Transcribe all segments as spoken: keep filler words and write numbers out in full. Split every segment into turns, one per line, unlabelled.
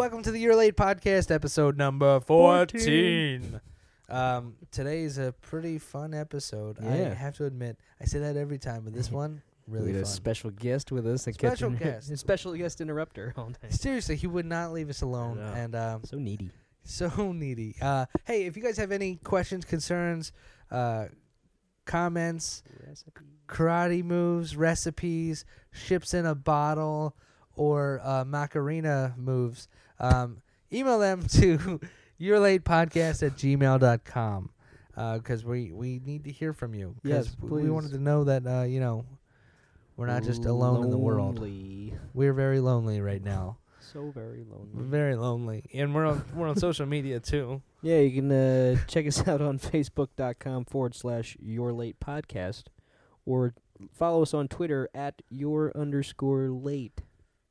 welcome to the You're Late podcast, episode number fourteen. Um, today is a pretty fun episode.
Yeah.
I have to admit, I say that every time, but this one, really
we had
fun.
a special guest with us.
Special guest.
A special guest interrupter all day.
Seriously, he would not leave us alone,
I know.
and um,
So needy.
so needy. Uh, hey, if you guys have any questions, concerns, uh, comments,
Recipe.
karate moves, recipes, ships in a bottle, or uh, Macarena moves, um, email them to yourlatepodcast at gmail dot com because we, we need to hear from you. 'Cause
Yes,
we wanted
please.
to know that, uh, you know, we're not just alone in the world.
Lonely.
We're very lonely right now.
So very lonely.
We're very lonely. And we're on, we're on social media, too.
Yeah, you can uh, check us out on facebook.com forward slash your late podcast or follow us on Twitter at your underscore late.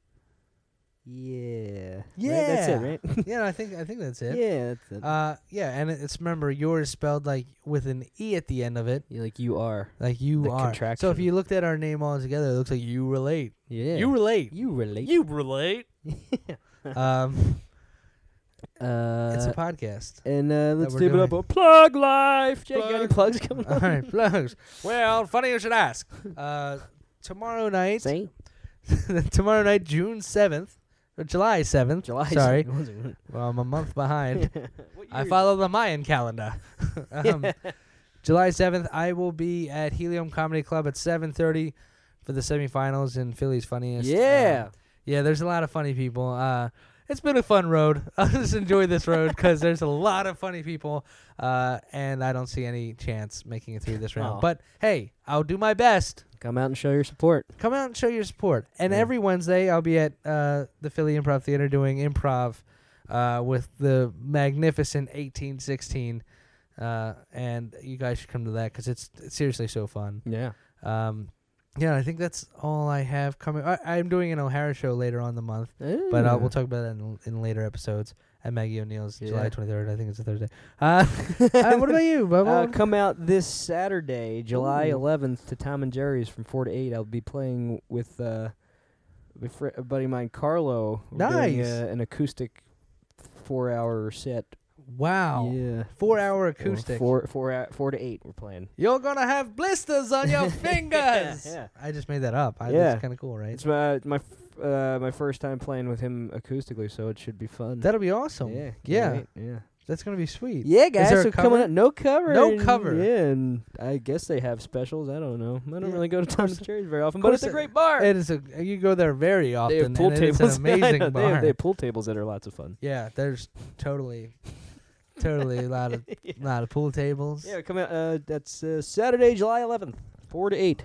Yeah.
Yeah.
Right? That's it, right?
Yeah, I think I think that's it.
Yeah, that's it.
Uh, yeah, and it's, remember, yours spelled like with an E at the end of it.
Yeah, like you are.
Like you
The
are. So if
contraction.
you looked at our name all together, it looks like you relate.
Yeah.
You relate.
You relate.
You relate. um,
uh,
it's a podcast.
and uh, let's
we're
do it up
doing.
a plug life. Jake, got any
Plug.
plugs coming
All
up?
right, plugs. Well, funny you should ask. Uh, tomorrow night,
Say
tomorrow night, June seventh, or July seventh.
July.
Sorry,
seventh.
well, I'm a month behind.
What
I
year is
follow the Mayan calendar. um, July seventh, I will be at Helium Comedy Club at seven thirty for the semifinals in Philly's Funniest.
Yeah.
Um, yeah, there's a lot of funny people. Uh, it's been a fun road. I'll just enjoy this road because there's a lot of funny people, uh, and I don't see any chance making it through this round.
Aw.
But, hey, I'll do my best.
Come out and show your support.
Come out and show your support. And
Yeah.
every Wednesday, I'll be at uh, the Philly Improv Theater doing improv uh, with the magnificent eighteen sixteen. Uh, and you guys should come to that because it's, it's seriously so fun.
Yeah.
Um, yeah, I think that's all I have coming. I, I'm doing an O'Hara show later on the month, but uh, we'll talk about that in, in later episodes at Maggie O'Neill's,
Yeah.
July twenty-third. I think it's a Thursday. Uh, uh, what about you, Bubba?
Uh, come out this Saturday, July
Ooh.
eleventh, to Tom and Jerry's from four to eight. I'll be playing with uh, with fr- a buddy of mine, Carlo. We're doing,
Nice.
uh, an acoustic four-hour set.
Wow.
Yeah.
Four-hour
Or
acoustic.
Four, four, hou- four to eight. We're playing.
You're gonna have blisters on your fingers.
yeah.
I just made that up. I,
Yeah.
That's kind of cool, right?
It's my my f- uh, my first time playing with him acoustically, so it should be fun.
That'll be awesome.
Yeah. can't
Yeah.
wait, Yeah.
That's gonna be sweet.
Yeah, guys.
there a
So coming
cover?
up, no cover.
No
and-
cover.
Yeah, and I guess they have specials. I don't know. I don't
Yeah,
really go to
of
Tom
course-
and Jerry's very often,
of
but it's a
course
great bar.
It is a. You go there very often.
They have pool
and
tables.
It is an
I
amazing
know,
bar.
They have, they have pool tables that are lots of fun.
Yeah, there's totally, totally a lot of
yeah.
lot of pool tables.
Yeah, come out. Uh, that's uh, Saturday, July eleventh, four to eight.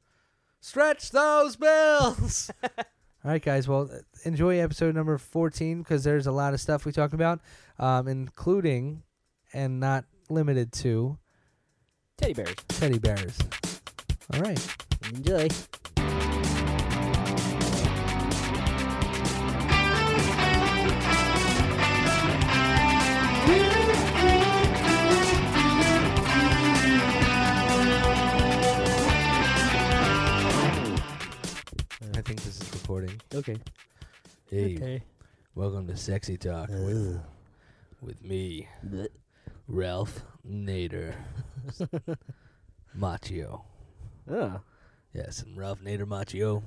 Stretch those bills. All right, guys. Well, uh, enjoy episode number fourteen because there's a lot of stuff we talk about, um, including and not limited to
Teddy bears.
teddy bears. All right.
Enjoy.
I think this is recording.
Okay.
Hey,
Okay.
welcome to Sexy Talk with with me, Ralph Nader, Macchio.
Oh.
Yes, and Ralph Nader Macchio.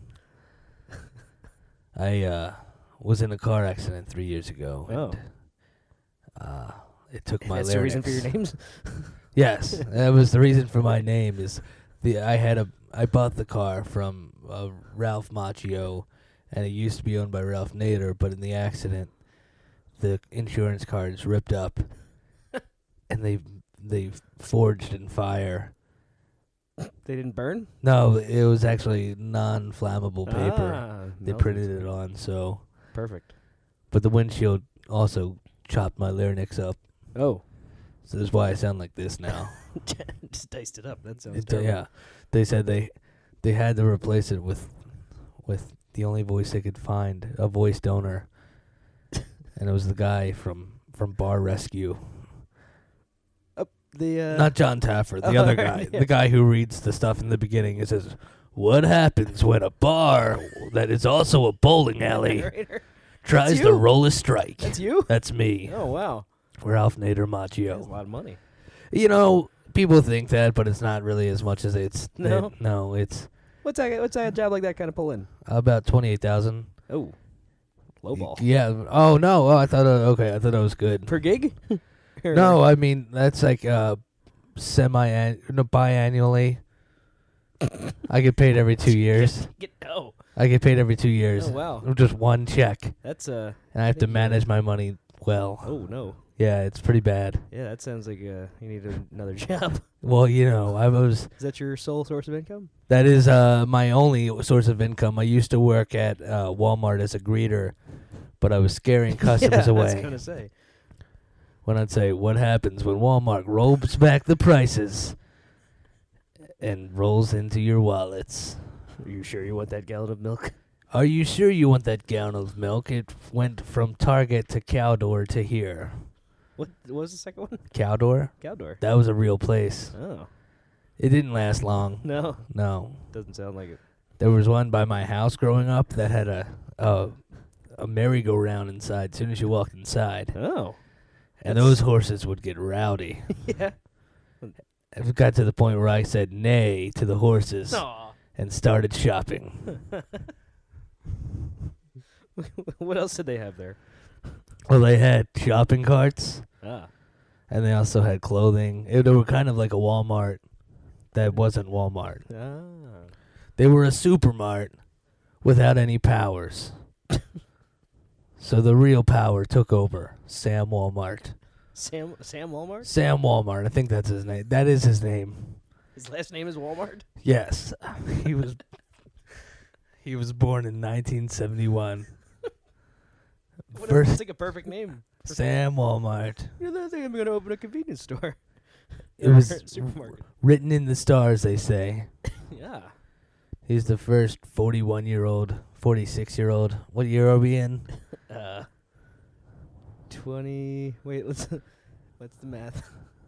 I uh, was in a car accident three years ago,
Oh.
and uh, it took my
That's the reason for your
larynx.
names?
Yes, that was the reason for my name. Is the I had a I bought the car from uh, Ralph Macchio, and it used to be owned by Ralph Nader, but in the accident, the insurance cards ripped up, and they they forged in fire.
They didn't burn?
No, it was actually non-flammable paper.
Ah,
They
no,
printed
that's
it on, so.
Perfect.
But the windshield also chopped my larynx up,
Oh.
so that's why I sound like this now.
Just diced it up. That sounds
It-
terrible.
yeah, they said they they had to replace it with with the only voice they could find, a voice donor, and it was the guy from from Bar Rescue.
The uh,
Not John Taffer, the
oh,
other
right,
guy,
yeah.
the guy who reads the stuff in the beginning. It says, "What happens when a bar that is also a bowling alley tries to
you?
roll a strike.
That's you?
That's me,
Oh, wow.
Ralph Nader
That's a
Macchio.
lot of money.
You know, people think that, but it's not really as much as it's.
No?
it- no, it's
What's that, what's that job like that kind of pull in?
about twenty-eight thousand.
Oh. Low ball.
Yeah. Oh no. Oh, I thought. Uh, okay, I thought that was good.
Per gig? Or-
No, I mean that's like uh, semi no, biannually. I get paid every two years.
Get, oh.
I get paid every two years.
Oh, wow.
Just one check,
That's, uh...
and I have to
think you-
manage my money well.
Oh, no.
Yeah, it's pretty bad.
Yeah, that sounds like uh, you need a, another job.
Well, you know, I was.
Is that your sole source of income?
That is uh, my only source of income. I used to work at uh, Walmart as a greeter, but I was scaring customers
yeah,
away.
I was going to say.
When I'd say, what happens when Walmart rolls back the prices and rolls into your wallets?
Are you sure you want that gallon of milk?
Are you sure you want that gallon of milk? It went from Target to Cowdoor to here.
What, what was the second one?
Cowdoor?
Cowdoor.
That was a real place.
Oh.
It didn't last long.
No.
No.
Doesn't sound like it.
There was one by my house growing up that had a a, a merry-go-round inside as soon as you walked inside.
Oh.
And
That's-
those horses would get rowdy.
yeah.
It got to the point where I said nay to the horses
Aw.
and started shopping.
What else did they have there?
Well, they had shopping carts,
Ah.
and they also had clothing. It, they were kind of like a Walmart that wasn't Walmart.
Ah.
They were a supermart without any powers. So the real power took over. Sam Walmart.
Sam Sam Walmart?
Sam Walmart. I think that's his name. That is his name.
His last name is Walmart?
Yes. He was He was born in nineteen seventy-one.
What
First
It's like a perfect name. for
Sam Walmart.
You know, I think I'm going to open a convenience store.
It
Or
was
supermarket.
written in the stars, they say.
Yeah.
He's the first forty-one-year-old, forty-six-year-old. What year are we in?
Uh. Twenty. Wait. Let's. What's the math?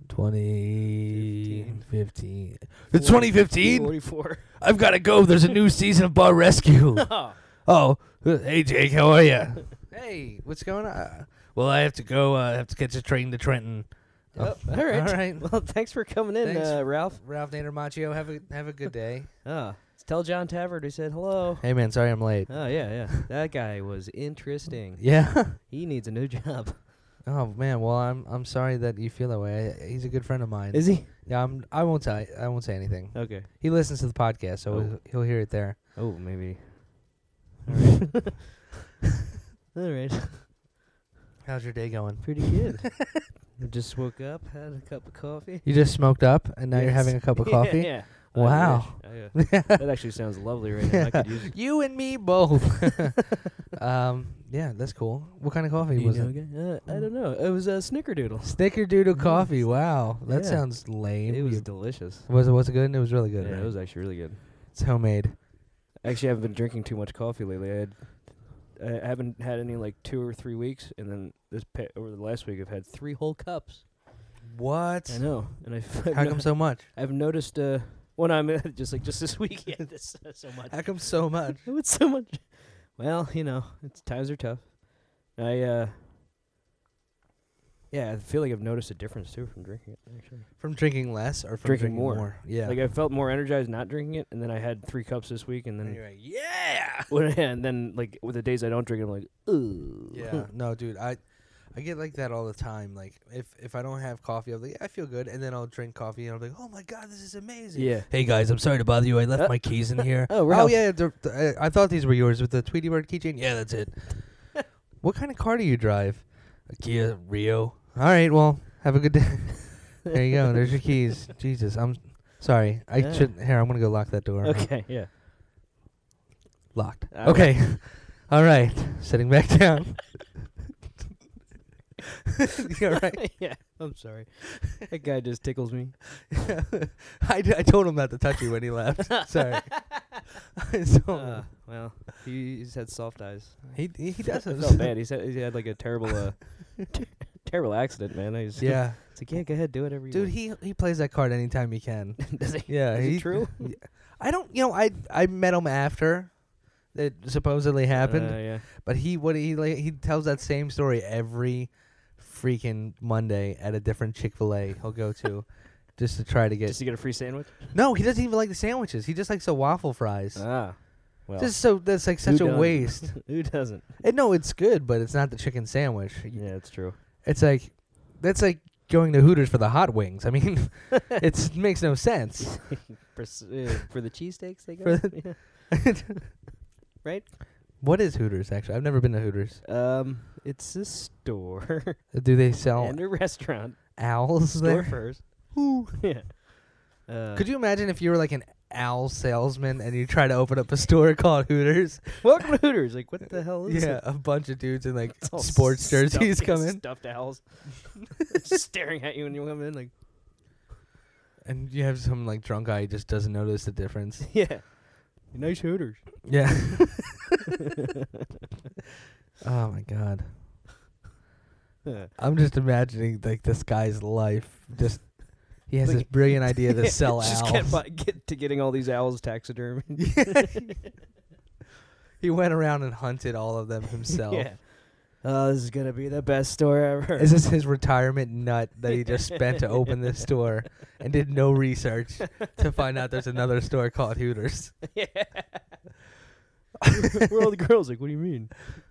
twenty fifteen.
Forty-
It's twenty fifteen?
Forty-four.
I've got to go. There's a new season of Bar Rescue.
Oh.
Oh, uh, hey, Jake, how are you? Hey, what's going on? Uh, Well, I have to go. Uh, I have to catch a train to Trenton.
Oh, all right.
All right.
Well, thanks for coming in,
Thanks.
uh, Ralph.
Ralph Nader Macchio, have a have a good day.
Ah, tell John Tavert he said hello.
Hey, man, sorry I'm late.
Oh yeah, yeah. That guy was interesting.
Yeah.
He needs a new job.
Oh man. Well, I'm I'm sorry that you feel that way. I, he's a good friend of mine.
Is he?
Yeah. I'm. I won't say. I won't say anything.
Okay.
He listens to the podcast, so
Oh.
he'll, he'll hear it there.
Oh, maybe. All right. All right.
How's your day going?
Pretty good. I just woke up, had a cup of coffee.
You just smoked up, and now you're
Yes.
having a cup of
Yeah,
coffee.
yeah.
Wow.
I wish. I, uh, that actually sounds lovely right now. I could use it.
You and me both. um. Yeah, that's cool. What kind of coffee
You
was
know,
it?
guy? Uh, I don't know. It was a Snickerdoodle.
Snickerdoodle
Yes.
coffee. Wow, that
Yeah.
sounds lame.
It was
You-
delicious.
was it? Was it good? It was really good.
Yeah,
right?
it was actually really good.
It's homemade.
Actually, I haven't been drinking too much coffee lately. I had, I haven't had any like two or three weeks, and then this pa- over the last week, I've had three whole cups.
What?
I know, and I've, I've
How
no-
come so much?
I've noticed. Uh, when I'm uh, just like just this week, yeah, this uh, so much.
How come so much?
It's so much. Well, you know, it's times are tough. I uh, yeah, I feel like I've noticed a difference too from drinking it. Actually,
From drinking less or from
Drinking
drinking,
more.
Yeah.
like I felt more energized not drinking it, and then I had three cups this week, and
and
then
you're like, yeah.
when, and then like with the days I don't drink it, I'm like, ooh.
Yeah. No, dude, I I get like that all the time. Like if if I don't have coffee, I'm like, I feel good, and then I'll drink coffee, and I'm like, oh my god, this is amazing.
Yeah.
Hey guys, I'm sorry to bother you. I left
Uh,
my keys in here.
Oh, Ralph.
yeah, they're- th- I I thought these were yours with the Tweety Bird keychain. Yeah, that's it. What kind of car do you drive? A Kia Rio. All right, well, have a good day. There you go. There's your keys. Jesus, I'm sorry. I
Yeah.
should. Here, I'm gonna go lock that door.
Okay, yeah.
Locked.
All
okay. All right. Sitting back down. You all right?
Yeah, I'm sorry. That guy just tickles me.
I, d- I told him not to touch you when he left. Sorry. I told him.
Uh, well, he, he's had soft eyes.
He he, he does
I
it.
felt bad. He said he had like a terrible, uh, t- terrible accident, man. I was,
Yeah,
It's like, yeah, go ahead, do whatever you
dude.
want.
He he plays that card anytime he can.
Does he?
Yeah,
Is
he
it true?
I don't. You know, I I met him after, that supposedly happened.
Uh, yeah.
But he what he like, he tells that same story every freaking Monday at a different Chick-fil-A he'll go to just to try to get.
Just to get a free sandwich?
No, he doesn't even like the sandwiches. He just likes the waffle fries.
Ah. Well,
Just so that's like such a
doesn't?
waste.
Who doesn't?
And no, it's good, but it's not the chicken sandwich.
Yeah, it's true.
It's like that's like going to Hooters for the hot wings. I mean, it makes no sense.
for, s- uh, for the cheesesteaks they
For
go?
the-
Yeah. Right?
What is Hooters, actually? I've never been to Hooters.
Um, it's a store
Do they sell
and a restaurant.
owls
Store
there?
first.
Ooh.
Yeah. Uh,
Could you imagine if you were like an owl salesman and you try to open up a store called Hooters?
welcome to Hooters. Like, what the hell is
Yeah,
it?
a bunch of dudes in like
It's all
sports
stuffed-
jerseys
yeah,
come in.
Stuffed owls. staring at you when you come in. Like,
And you have some like drunk guy who just doesn't notice the difference.
yeah. Nice Hooters.
Yeah. Oh my god. I'm just imagining like this guy's life. Just he has
Like-
this brilliant idea to sell
Just
owls.
get, by, get to getting all these owls taxidermy.
He went around and hunted all of them himself.
Yeah. Oh, this is gonna be the best store ever.
Is this his retirement nut that he just spent to open this store and did no research to find out there's another store called Hooters?
Yeah. Where are all the girls? Like, what do you mean?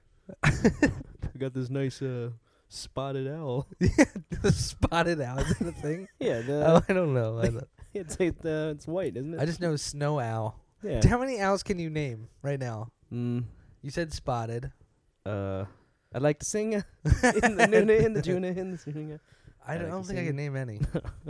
We got this nice uh, spotted owl.
Yeah, the spotted owl is that a thing?
Yeah, the,
Oh, I don't know. I, don't-
it's like the, it's white, isn't it?
I just know snow owl.
yeah.
How many owls can you name right now?
Mm,
You said spotted.
uh, I'd like to sing uh, in the Nuna, in the Juna, in the Suninga.
I
I
don't, I
like
don't
to
think I
sing.
can name any.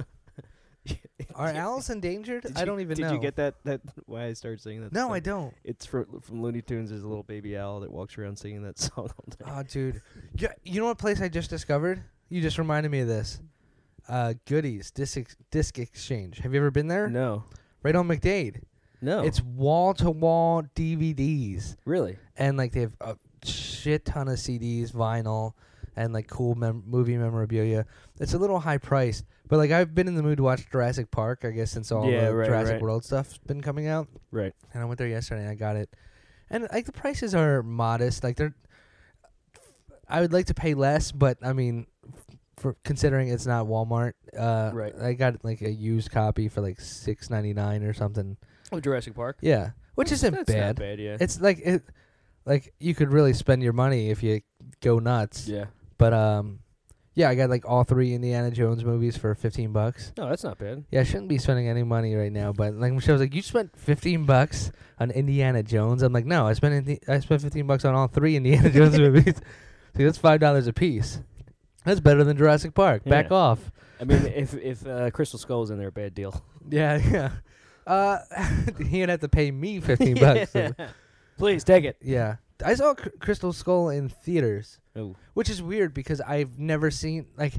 Are owls endangered?
Did
I
you-
don't even
did
know.
you get that? That why I started singing that?
No,
song?
I don't.
It's for, from Looney Tunes. There's a little baby owl that walks around singing that song all day.
Oh, dude. Yeah, you know what place I just discovered? You just reminded me of this. Uh, Goodies Disc Ex- Disc Exchange. Have you ever been there?
No,
Right on McDade.
no,
It's wall to wall D V Ds,
really.
and like they have a shit ton of C Ds, vinyl, and like cool mem- movie memorabilia. It's a little high priced, but like I've been in the mood to watch Jurassic Park. I guess since all
Yeah,
the
right,
Jurassic
right.
World stuff's been coming out.
Right.
And I went there yesterday and I got it. And like the prices are modest. Like they're I would like to pay less, but I mean for considering it's not Walmart, uh
Right.
I got like a used copy for like six ninety nine or something.
Oh, Jurassic Park.
Yeah. Which isn't
That's
bad.
Not bad, yeah.
It's like it like you could really spend your money if you go nuts.
yeah.
But um yeah, I got like all three Indiana Jones movies for fifteen bucks.
No, that's not bad.
Yeah, I shouldn't be spending any money right now, but like Michelle was like, "You spent fifteen bucks on Indiana Jones." I'm like, "No, I spent Indi- I spent fifteen bucks on all three Indiana Jones movies. See, that's five dollars a piece. That's better than Jurassic Park. Back
Yeah.
off."
I mean, if if uh, Crystal Skull's in there, bad deal.
Yeah, yeah. Uh, he'd have to pay me fifteen bucks. so-
Please take it.
yeah, I saw C- Crystal Skull in theaters,
Oh,
which is weird because I've never seen like.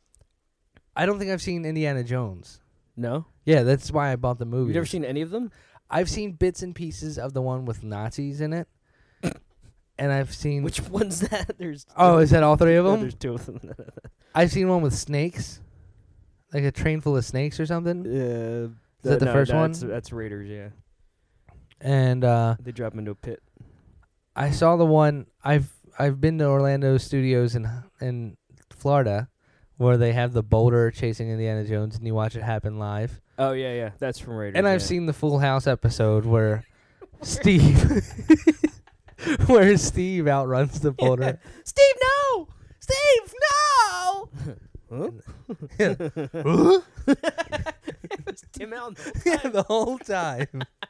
I don't think I've seen Indiana Jones.
no.
Yeah, that's why I bought the movie.
You've never seen any of them?
I've seen bits and pieces of the one with Nazis in it, and I've seen.
Which one's that? There's
Oh, is that all three of
no,
them?
there's two of them.
I've seen one with snakes, like a train full of snakes or something.
Uh,
Is that the
no,
first one?
that's, That's Raiders. Yeah,
And uh,
they drop 'em into a pit.
I saw the one. I've I've been to Orlando Studios in in Florida, where they have the boulder chasing Indiana Jones, and you watch it happen live.
Oh yeah, yeah, that's from Raiders.
And I've
yeah.
seen the Full House episode where Steve, where Steve outruns the boulder. Steve, no! Steve, no!
Huh?
Yeah.
It was Tim Allen.
Yeah, the whole time.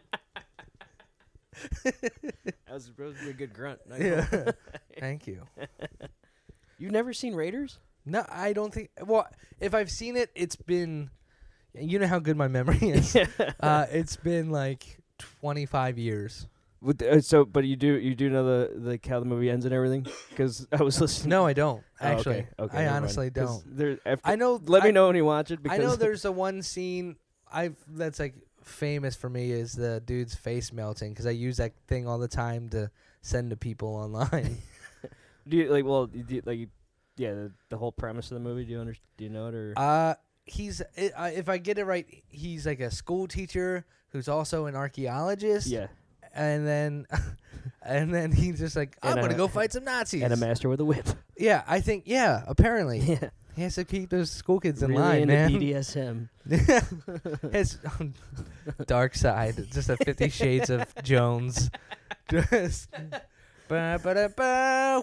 That was supposed to be a good grunt. not gonna
Yeah.
lie.
Thank you.
You've never seen Raiders?
No, I don't think. Well, if I've seen it, it's been. You know how good my memory is. uh, it's been like twenty-five years.
With, uh, so, but you do you do know the the how the movie ends and everything? Because I was listening.
No, I don't.
Oh,
Actually,
okay. Okay,
I
never
honestly
mind. 'Cause
don't.
There, after,
I know.
let
I,
me know when you watch it. Because
I know there's a one scene I've that's like famous for me is the dude's face melting because I use that thing all the time to send to people online.
do you like well do you, like you- yeah the, the whole premise of the movie? Do you under, do you know it or
Uh, he's i uh, if I get it right, he's like a school teacher who's also an archaeologist.
yeah
And then And then he's just like, I'm
And
going to
a-
go fight some Nazis.
And a master with a whip.
Yeah, I think, yeah, apparently.
Yeah.
He has to keep those school kids in
really
line,
into
man.
B D S M.
His um, dark side, just a Fifty Shades of Jones. Just ba ba da ba.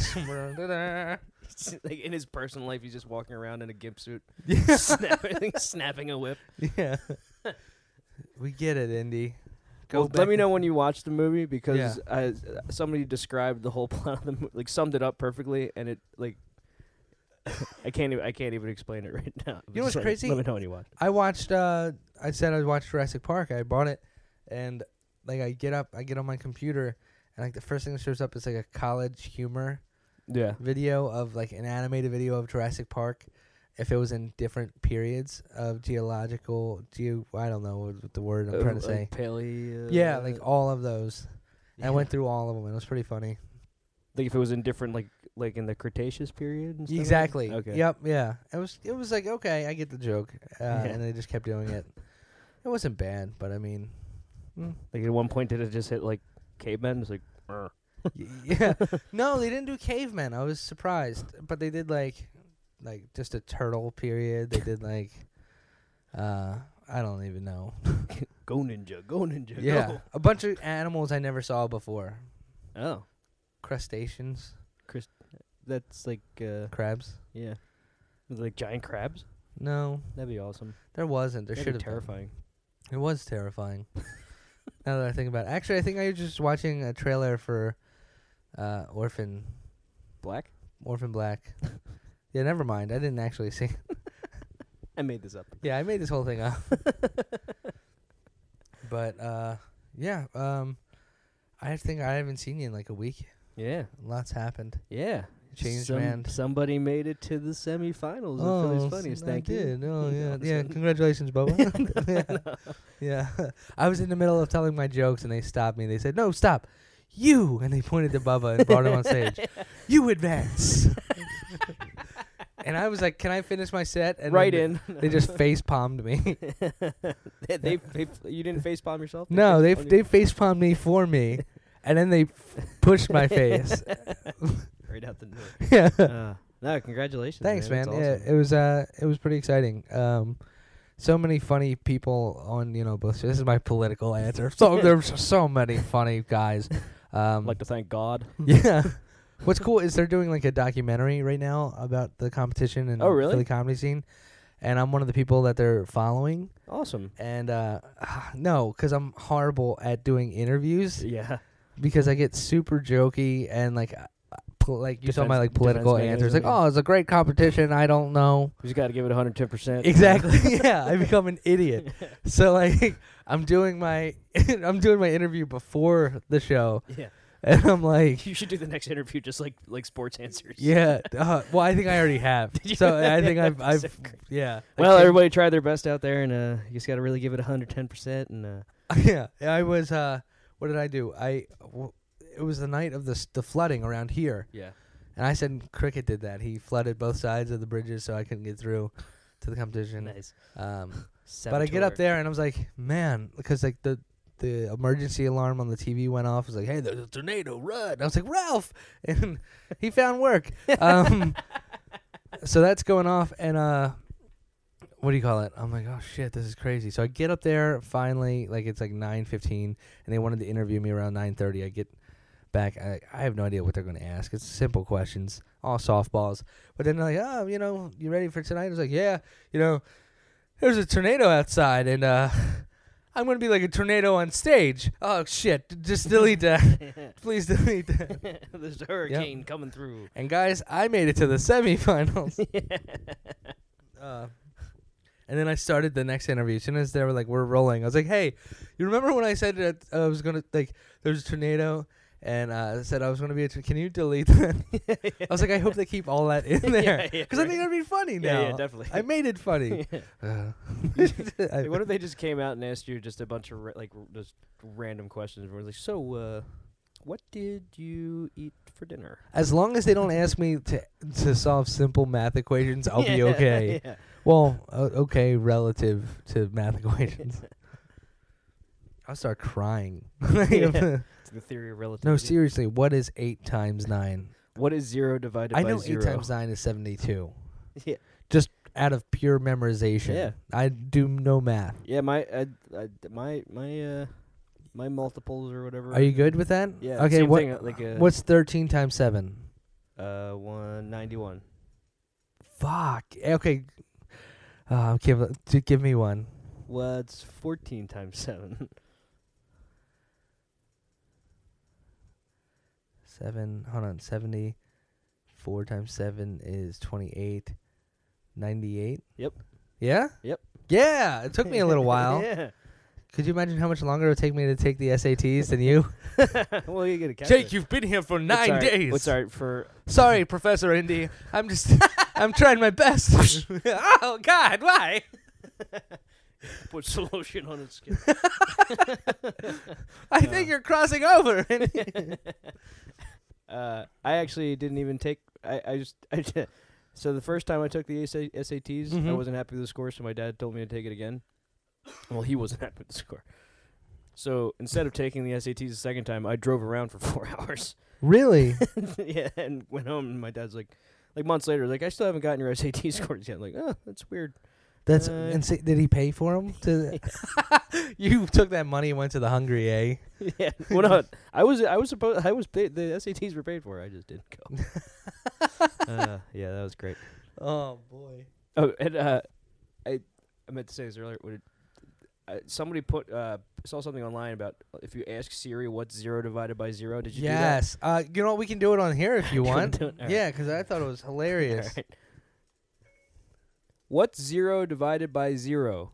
Like in his personal life, he's just walking around in a gimp suit,
Yeah,
snapping, snapping a whip.
yeah. We get it, Indy. Go
Well,
back
let me
to-
know when you watch the movie because
Yeah.
I, somebody described the whole plot of the movie, like summed it up perfectly, and it like I can't even I can't even explain it right now.
You know what's
Just let-
crazy?
Let me know when you watch.
I watched. Uh, I said I watched Jurassic Park. I bought it, and like I get up, I get on my computer, and like the first thing that shows up is like a college humor
Yeah.
video of like an animated video of Jurassic Park. If it was in different periods of geological, geo, I don't know what the word I'm trying to say.
Paley. Uh,
Yeah, like all of those.
yeah.
I went through all of them, and it was pretty funny.
Like if it was in different like like in the Cretaceous period. And stuff like that?
Exactly.
Okay.
Yep. Yeah. It was. It was like okay, I get the joke, uh,
Yeah.
and they just kept doing it. It wasn't bad, but I mean, mm,
Like at one point, did it just hit like cavemen? It's like. "Arr."
y- yeah. No, they didn't do cavemen. I was surprised, but they did like, like just a turtle period. They did like, uh, I don't even know.
Go ninja, go ninja.
Yeah,
Go.
a bunch of animals I never saw before.
Oh,
Crustaceans,
that's like uh,
crabs.
yeah, like giant crabs.
No,
That'd be awesome.
there wasn't. There
That'd
should
be
have.
terrifying.
It was terrifying. Now that I think about it. Actually, I think I was just watching a trailer for uh, Orphan
Black.
Orphan Black. Yeah, never mind. I didn't actually see.
I made this up.
Yeah, I made this whole thing up. But uh, yeah, um, I think I haven't seen you in like a week.
Yeah,
Lots happened.
yeah.
Changed,
Some-
man.
Somebody made it to the semifinals of Philly's
s-
Funniest.
I
Thank you.
did. Oh yeah,
All of a
yeah.
sudden.
Congratulations, Bubba. yeah, yeah. I was in the middle of telling my jokes, and they stopped me. They said, "No, stop, you!" And they pointed to Bubba and brought him on stage. You advance. And I was like, "Can I finish my set?" And
right
then
in.
They just face palmed me.
they, they, they, you didn't face palm yourself?
No, they
face-palmed
they face palmed me for me, and then they f- pushed my face.
you? right out the door.
Yeah.
Uh, no, congratulations.
Thanks, man.
That's
Yeah,
awesome.
it was uh, it was pretty exciting. Um, so many funny people on you know both. This is my political answer. So there's so many funny guys. Um,
I'd like to thank God.
yeah. What's cool is they're doing like a documentary right now about the competition and
Oh, really?
Philly comedy scene, and I'm one of the people that they're following.
Awesome.
And uh, no, because I'm horrible at doing interviews
Yeah.
because I get super jokey and like. uh, pol- Like you saw
Defense-
my like political
defense
answers, like,
mechanism, yeah.
oh, it's a great competition. I don't know.
You just got to give it one hundred ten percent.
Exactly. Yeah, I become an idiot. So like, I'm doing my I'm doing my interview before the show,
Yeah.
and I'm like,
You should do the next interview just like like sports answers.
yeah. Uh, well, I think I already have.
Did you?
So I think I've, I've
So great.
yeah.
Well,
I
everybody tried their best out there, and uh, you just got to really give it one hundred ten percent. And uh,
yeah, I was. Uh, what did I do? I. W- it was the night of the s- the flooding around here,
yeah,
and I said Cricket did that. He flooded both sides of the bridges, so I couldn't get through to the competition.
nice.
Um, But I get up there and I was like, man, because like the the emergency alarm on the T V went off. It was like, hey, there's a tornado, run! And I was like, Ralph, and he found work. Um, so that's going off, and uh, what do you call it? I'm like, oh shit, this is crazy. So I get up there finally, like it's like nine fifteen, and they wanted to interview me around nine thirty. I get back. I, I have no idea what they're going to ask. It's simple questions, all softballs. But then they're like, oh, you know, you ready for tonight? I was like, yeah, you know. There's a tornado outside, and uh, I'm going to be like a tornado on stage. Oh, shit. Just delete that. Please delete that.
There's a hurricane coming through.
And, guys, I made it to the semifinals. uh, and then I started the next interview. As soon as they were like, we're rolling, I was like, hey, you remember when I said that I was going to, like, there's a tornado? And uh, I said I was going to be a. T- Can you delete that? I was like, I hope they keep all that in there
Yeah, yeah,
because I
right.
think that'd be funny
Yeah,
now.
yeah, definitely.
I made it funny. Uh, I-
Like, what if they just came out and asked you just a bunch of ra- like r- just random questions? Where like, so, uh, what did you eat for dinner?
as long as they don't ask me to to solve simple math equations, I'll be
Yeah,
okay.
yeah.
Well, uh, okay, relative to math equations. I'll start crying.
Yeah. to the theory of relativity.
No, seriously, what is eight times nine?
What is zero divided
I
by
know
zero?
eight times nine is seventy-two.
Yeah.
Just out of pure memorization.
Yeah.
I do no math.
Yeah, my uh, uh, my my uh my multiples or whatever.
Are you good with that?
Yeah.
Okay,
same
what,
thing, uh, like a,
what's thirteen times seven?
uh one ninety-one.
Fuck. Okay. Uh, give, to give me one.
What's fourteen times seven?
Seven. Hold on. seventy. Four times seven is twenty-eight. ninety-eight?
Yep.
Yeah?
Yep.
Yeah. It took me a little while.
Yeah.
Could you imagine how much longer it would take me to take the S A Ts than you?
Well, you get a catch.
Jake, you've been here for nine
What's
days.
Our, what's our for?
Sorry, Professor Indy. I'm just, I'm trying my best. Oh, God, why?
Put some lotion on his skin.
I think you're crossing over.
uh, I actually didn't even take. I, I just. I did. So the first time I took the S A Ts,
Mhm.
I wasn't happy with the score, so my dad told me to take it again. Well, he wasn't happy with the score. So instead of taking the S A Ts the second time, I drove around for four hours.
Really?
Yeah, and went home, and my dad's like, like months later, like, I still haven't gotten your S A T scores yet. I'm like, oh, that's weird.
That's
Uh,
insane. Did he pay for them? To you took that money and went to the Hungry, eh?
Yeah. Well, no, I was, I was supposed, I was paid. The S A Ts were paid for. I just didn't go. uh, yeah, that was great.
Oh boy.
Oh, and uh, I, I meant to say this earlier. What it, uh, somebody put uh saw something online about if you ask Siri what's zero divided by zero. Did you
Yes. Uh, you know what? We can do it on here if you
Can we
want.
do it? All right.
Yeah, because I thought it was
do that?
hilarious.
All right. What's zero divided by zero?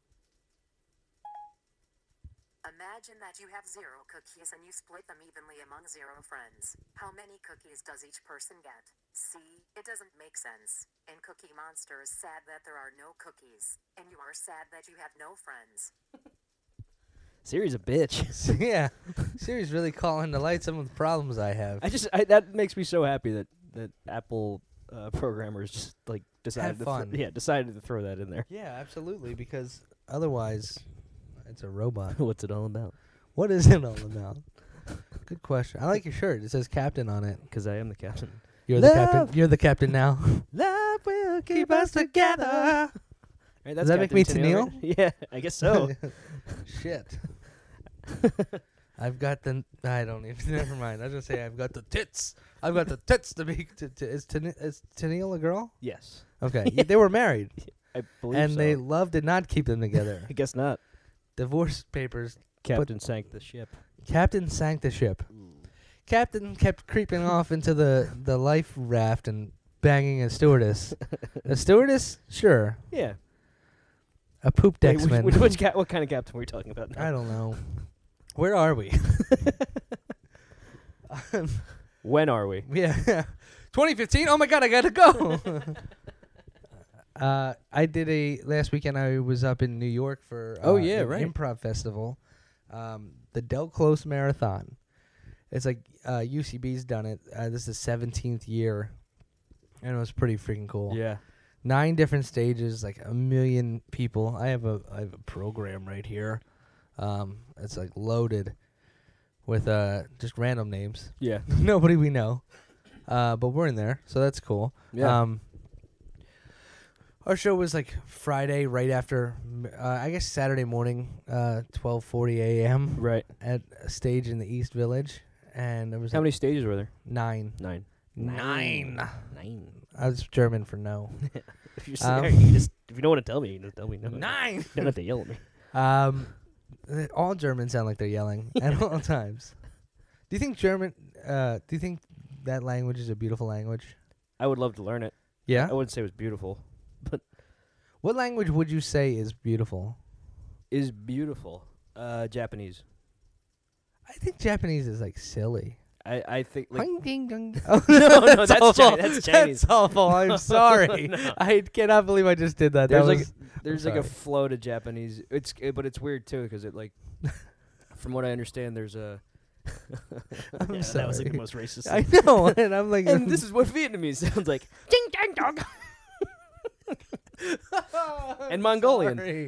Imagine that you have zero cookies and you split them evenly among zero friends. How many cookies does each person get? See, it doesn't make sense. And Cookie Monster is sad that there are no cookies. And you are sad that you have no friends.
Siri's a bitch.
Yeah. Siri's really calling to light some of the problems I have.
I just I, that makes me so happy that that Apple uh, programmers just like decided
Have
to
fun.
Th- yeah decided to throw that in there.
Yeah, absolutely. Because otherwise, it's a robot.
What's it all about?
What is it all about? Good question. I like your shirt. It says captain on it.
Because I am the captain.
You're the
Love.
captain. You're the captain now.
Love will
Keep us together.
Right,
Does that make me Tennille?
Right? Yeah, I guess so.
Shit. I've got the. I don't even. Never mind. I was gonna say I've got the tits. I've got the tits to be. To, to, is Tennille is Tennille a girl?
Yes,
Okay. y- They were married,
I believe
and
so.
they love did not keep them together.
I guess not.
Divorce papers.
Captain sank the ship.
Captain sank the ship. Captain kept creeping off into the the life raft and banging a stewardess. A stewardess, sure.
Yeah.
A poop
Wait, which,
decksman.
which, which ca- what kind of captain were we talking about now?
I don't know. Where are we? Um,
When are we?
yeah, twenty fifteen. Oh my God, I gotta go. uh, I did a last weekend. I was up in New York for uh,
Oh, yeah,
an
right.
improv festival, um, the Del Close Marathon. It's like uh, U C B's done it. Uh, this is the seventeenth year, and it was pretty freaking cool.
Yeah.
Nine different stages, like a million people. I have a I have a program right here. Um, it's like loaded with uh just random names.
Yeah.
Nobody we know. Uh, but we're in there, so that's cool.
Yeah.
Um, our show was like Friday, right after, m- uh, I guess Saturday morning, uh, twelve forty a.m.
Right.
at a stage in the East Village, and there was
How
like
many stages were there?
nine.
Nine.
Nine.
Nine.
I was German for no.
If you're
Um,
there, you can just if you don't want to tell me, you can just tell me. No.
Nine.
You don't have to yell at me.
Um, th- all Germans sound like they're yelling at all times. Do you think German? Uh, do you think that language is a beautiful language?
I would love to learn it.
Yeah.
I wouldn't say it was beautiful.
What language would you say is beautiful?
Is beautiful. Uh, Japanese.
I think Japanese is like silly.
I, I think like
Ding, ding, ding. Oh,
No, no, that's
awful.
Chi- that's Chinese.
That's awful. I'm sorry.
No.
I cannot believe I just did that.
there's
that
like
was,
there's like a
sorry.
flow to Japanese. It's uh, but it's weird too because it like from what I understand there's a.
I'm
yeah, That was like
sorry.
the most racist.
I
thing.
know, and I'm like,
And this is what Vietnamese sounds like. Ding dang dong. And Mongolian.
Sorry.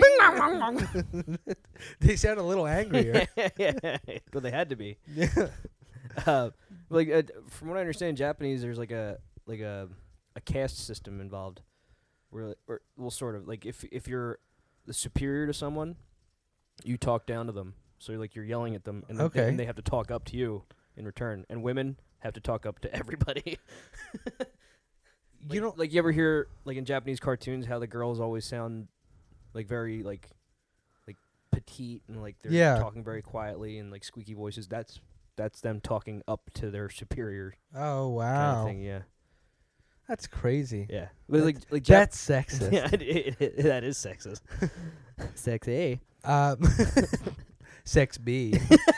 They sound a little angrier.
Yeah, but they had to be.
Yeah.
Uh, like uh, from what I understand, Japanese there's like a like a a caste system involved, where or well, sort of like if if you're the superior to someone, you talk down to them. So like you're yelling at them, and, then-
Okay.
and they have to talk up to you in return. And women have to talk up to everybody. Like,
You know,
like you ever hear like in Japanese cartoons how the girls always sound like very like like petite and like they're
Yeah.
talking very quietly and like squeaky voices. That's that's them talking up to their superior
oh
kind
wow,
of thing. Yeah,
that's crazy.
yeah. But like like Jap-
That's sexist.
yeah, it, it, it, that is sexist. Sexy.
Um, sex B.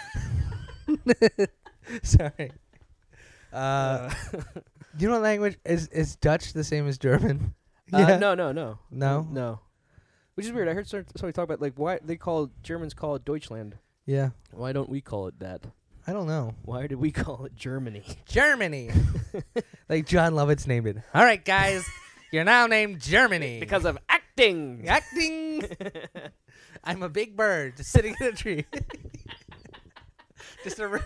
Sorry. Uh, you know what language is is Dutch the same as German?
Uh, no, no, no,
No?
no. Which is weird. I heard some- somebody talk about like why they call Germans call it Deutschland.
Yeah.
Why don't we call it that?
I don't know.
Why did we call it Germany?
Germany. Like John Lovitz named it. All right, guys, you're now named Germany
Because of acting.
acting. I'm a big bird just sitting in a tree. Just a. Re-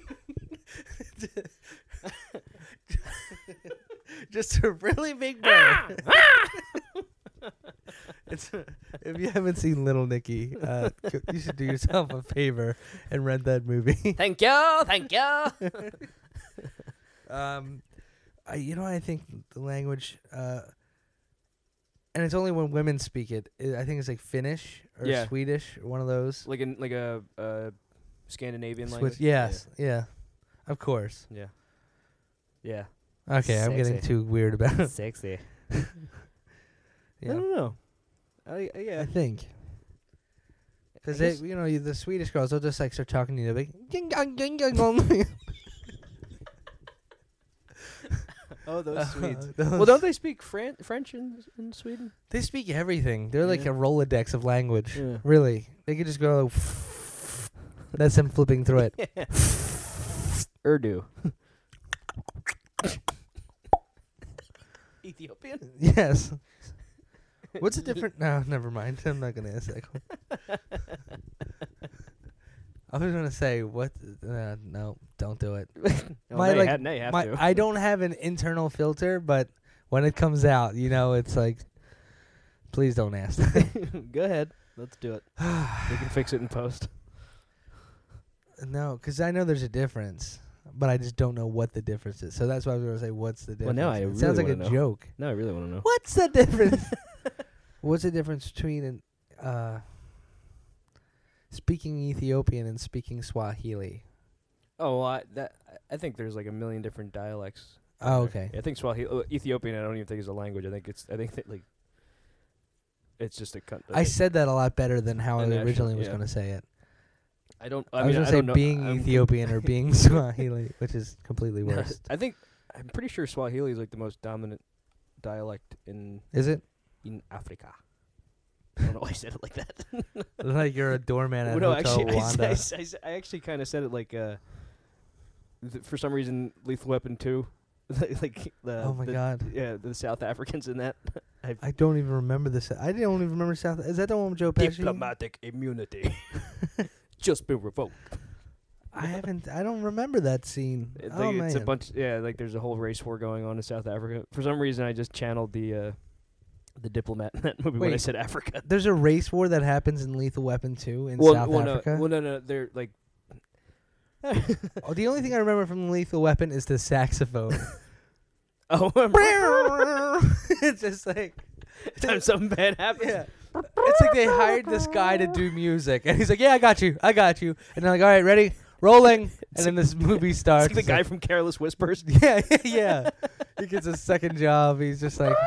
Just a really big bird. It's if you haven't seen Little Nicky, uh, c- you should do yourself a favor and rent that movie.
Thank you, thank you.
um, I, you know, I think the language, uh, and it's only when women speak it. I I think it's like Finnish or
Yeah.
Swedish, or one of those.
Like in like a uh, Scandinavian
Swiss,
language.
yes, yeah. of course.
Yeah. Yeah.
Okay, I'm getting
Sexy.
too weird about
Yeah.
it.
Sexy. I
Yeah,
don't know. I, I yeah.
I think. Because
guess-
you know, you- the Swedish girls, they'll just like start talking to you. They'll be "Ging, gang, ging, gang, gong."
Oh, those Swedes.
Those-
Well, don't they speak Fran- French in, in Sweden?
They speak everything. They're like
Yeah.
a Rolodex of language.
Yeah.
Really, they could just go. That's them flipping through it.
Urdu. Ethiopian?
Yes. What's the difference? No, never mind. I'm not gonna ask that. Question. I was gonna say what? Uh, no, don't do it.
Oh,
My,
now, you
like,
have, now you have
My,
to.
I don't have an internal filter, but when it comes out, you know, it's like, please don't ask.
Go ahead. Let's do it. We can fix it in post.
No, because I know there's a difference, but I just don't know what the difference is. So that's why I was gonna say, what's the
Well,
difference?
now I
it
really
sounds like a
wanna know.
joke.
No, I really want to know.
What's the difference? What's the difference between an, uh, speaking Ethiopian and speaking Swahili?
Oh, well, I, that I think there's like a million different dialects.
Oh,
there.
okay.
I think Swahili, uh, Ethiopian. I don't even think is a language. I think it's. I think that like. It's just a. Con-
I said that a lot better than how
A
I
national-
originally was
yeah.
going to say it.
I don't.
I,
I,
was
mean,
going
I
to say
don't know.
being
I'm-
Ethiopian or being Swahili, which is completely worse.
I think I'm pretty sure Swahili is like the most dominant dialect in
Is it?
in Africa. I don't know why I said it like that.
Like you're a doorman at
Well, no,
Hotel
actually, I, s- I
Rwanda.
s- I s- I actually kind of said it like uh, th- for some reason, Lethal Weapon two, like the
Oh my
the,
God.
yeah, the South Africans in that. I've
I don't even remember this. I don't even remember South. Is that the one with Joe Pesci?
diplomatic immunity just been revoked.
I haven't. I don't remember that scene.
It's,
oh
like,
man.
it's a bunch. Yeah, like there's a whole race war going on in South Africa. For some reason, I just channeled the uh, the diplomat in that movie when I
Wait.
said Africa.
There's a race war that happens in Lethal Weapon two in
well,
South
well,
Africa.
No, well, no, no, they're like.
Oh, the only thing I remember from Lethal Weapon is the saxophone.
Oh,
It's just like,
time something bad happens.
yeah. It's like they hired this guy to do music, and he's like, "Yeah, I got you, I got you." And they're like, "All right, ready, rolling." And then this movie starts.
It's like the
It's
guy from Careless Whispers.
yeah, yeah, yeah. He gets a second job. He's just like,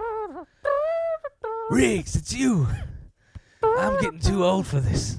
Riggs, it's you. I'm getting too old for this.